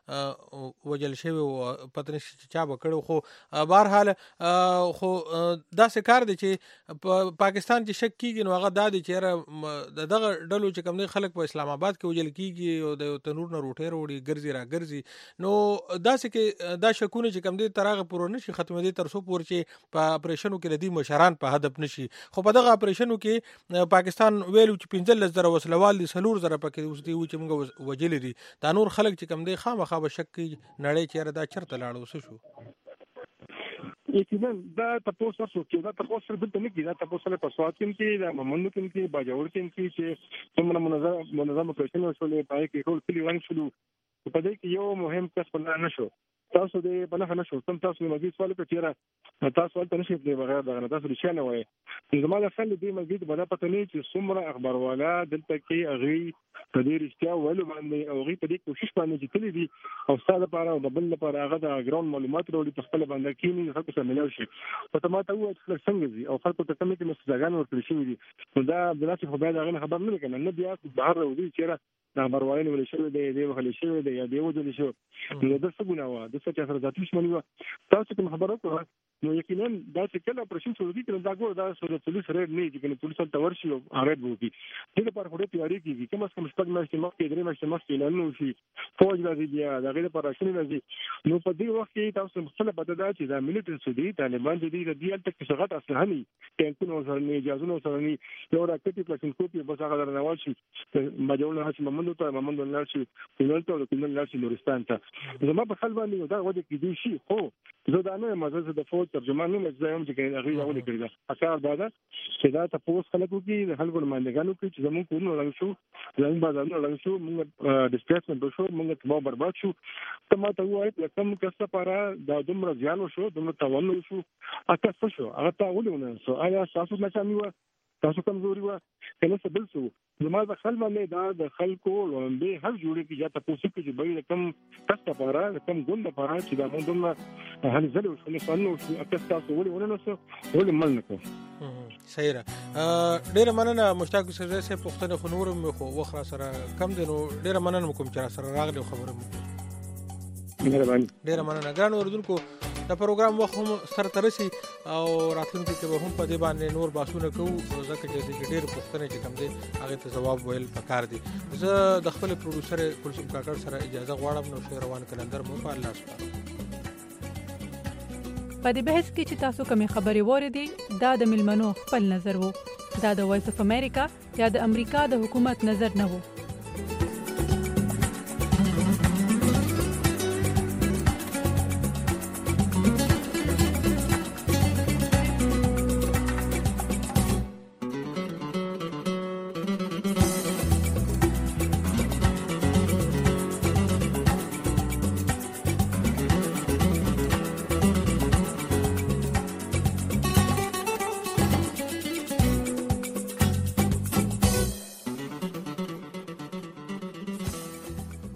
دی وجل شوی او پتن چا وکړو خو بهر حال خو دا څه کار دی چې په پاکستان کې شک کیږي نو هغه د دې چیرې دغه ډلو چې کوم دی خلک په اسلام آباد کې وجل کیږي او د تنور نه روټي وروړي ګرځي را ګرځي نو دا څه کې دا شکونه چې کوم دی ترغه پرور نشي ختمه دي تر څو پور چې په اپریشنو کې ردی مشران په هدف نشي خو په دغه اپریشنو کې پاکستان ویلو چې پنځلس زره وسلوال دي سلور زره پکې اوس دی چې موږ وجل دي دا نور خلک چې کوم دی خامخا به شک نړۍ چیرې دا چرته لاړو څه شو یقینا دا تاسو سره کې دا تاسو سره د نه کې دا تاسو سره په سواد کې دا ممنو کې باجوړ کې چې څومره منظم منظم اپریشن وشولې پای کې ټول کلی ون شلو په دې کې یو مهم کس په نه شو تاسو دې په نه نشو تم تاسو مګي سوال په چیرې تاسو ولته نشئ په بغیر دا تاسو رښتیا نه وایي زموږ خپل دې مګي په بده پته نه چې څومره اخبار والا دلته کې اغي په دې رښتیا ولو باندې او غي په دې کوشش باندې چې تللی دي او ستاسو لپاره او د بل لپاره هغه د ګراوند معلومات وروړي په خپل باندې کې خلکو سره ملو شي په تماته وایي چې څنګه دي او خلکو ته کومې مستګان ورکړي شي دي نو دا بلاتي خو به دا خبر نه کنه نه بیا بهر ودی چیرې دا خبرواین ولې شوی دی دی وهل شوی دی یا دی وځل شو نو د څه ګناوه د څه چې سره ذاتي شمنی و تاسو کوم خبره کوله نو یقینا دا چې کله اپریشن شروع دي کله دا ګور دا سره پولیس ریډ نه دي کنه پولیس ته ورشي او ریډ وکړي دغه پر هډه تیاری کیږي کوم څه مشتق ماشي مخکې درې ماشي مخکې لنو شي فوج راځي بیا دا غیر پر راشنی راځي نو په دې وخت کې تاسو مختلف بددا چې دا ملټری سودي طالبان دي د دې تل کې څنګه تاسو هني ټینکونو سره نه اجازه سره نه یو راکټي پلاسین کوپی بس هغه درنوال شي ماجول نه چې ممنو ته ممنو نه شي کینل ته کینل نه شي نورستان ته زما په خپل باندې دا وځي کې دي شي خو زه دا نه مزه د فوج ترجمان نه مزایم چې هغه یو لیکل دا اکار دا چې دا تاسو خلکو کې د خلکو باندې کې چې زموږ کورونه لنګ شو زموږ بازارونه لنګ شو موږ ډیسپلیسمنت شو موږ تباہ برباد شو ته ما ته وایي چې کوم کس لپاره دا دومره زیان شو دومره تاوان شو اته څه شو هغه ته ولونه سو آیا تاسو نه چا نیو تاسو کمزوري و کنه څه بل څه زما د خل باندې دا د خلکو لومبه هر جوړه کې یا تاسو کې به کم تاسو لپاره کم ګوند لپاره چې دا مونږ دمه هل زلو شنو فنو تاسو ولې ونه نو ولې مل نه کوم صحیح را ډیره مننه مشتاق سره سه پښتنه خنور مې خو وخره سره کم دي نو ډیره مننه کوم چې سره راغلی خبره مو مهرباني ډیره مننه ګران اوردونکو دا پروګرام وخت هم سره ترسي او راتلونکي کې به هم په دې باندې نور باسونه کوو ځکه چې ډېر پوښتنې چې کوم دي هغه ته جواب ویل پکار دي زه د خپل پروډوسر کلثوم کاکړ سره اجازه غواړم نو شهروان کلندر مو په الله سپارم په دې بحث کې چې تاسو کومې خبرې واورېدې دا د ملمنو خپل نظر وو دا د وایس اف امریکا یا د امریکا د حکومت نظر نه وو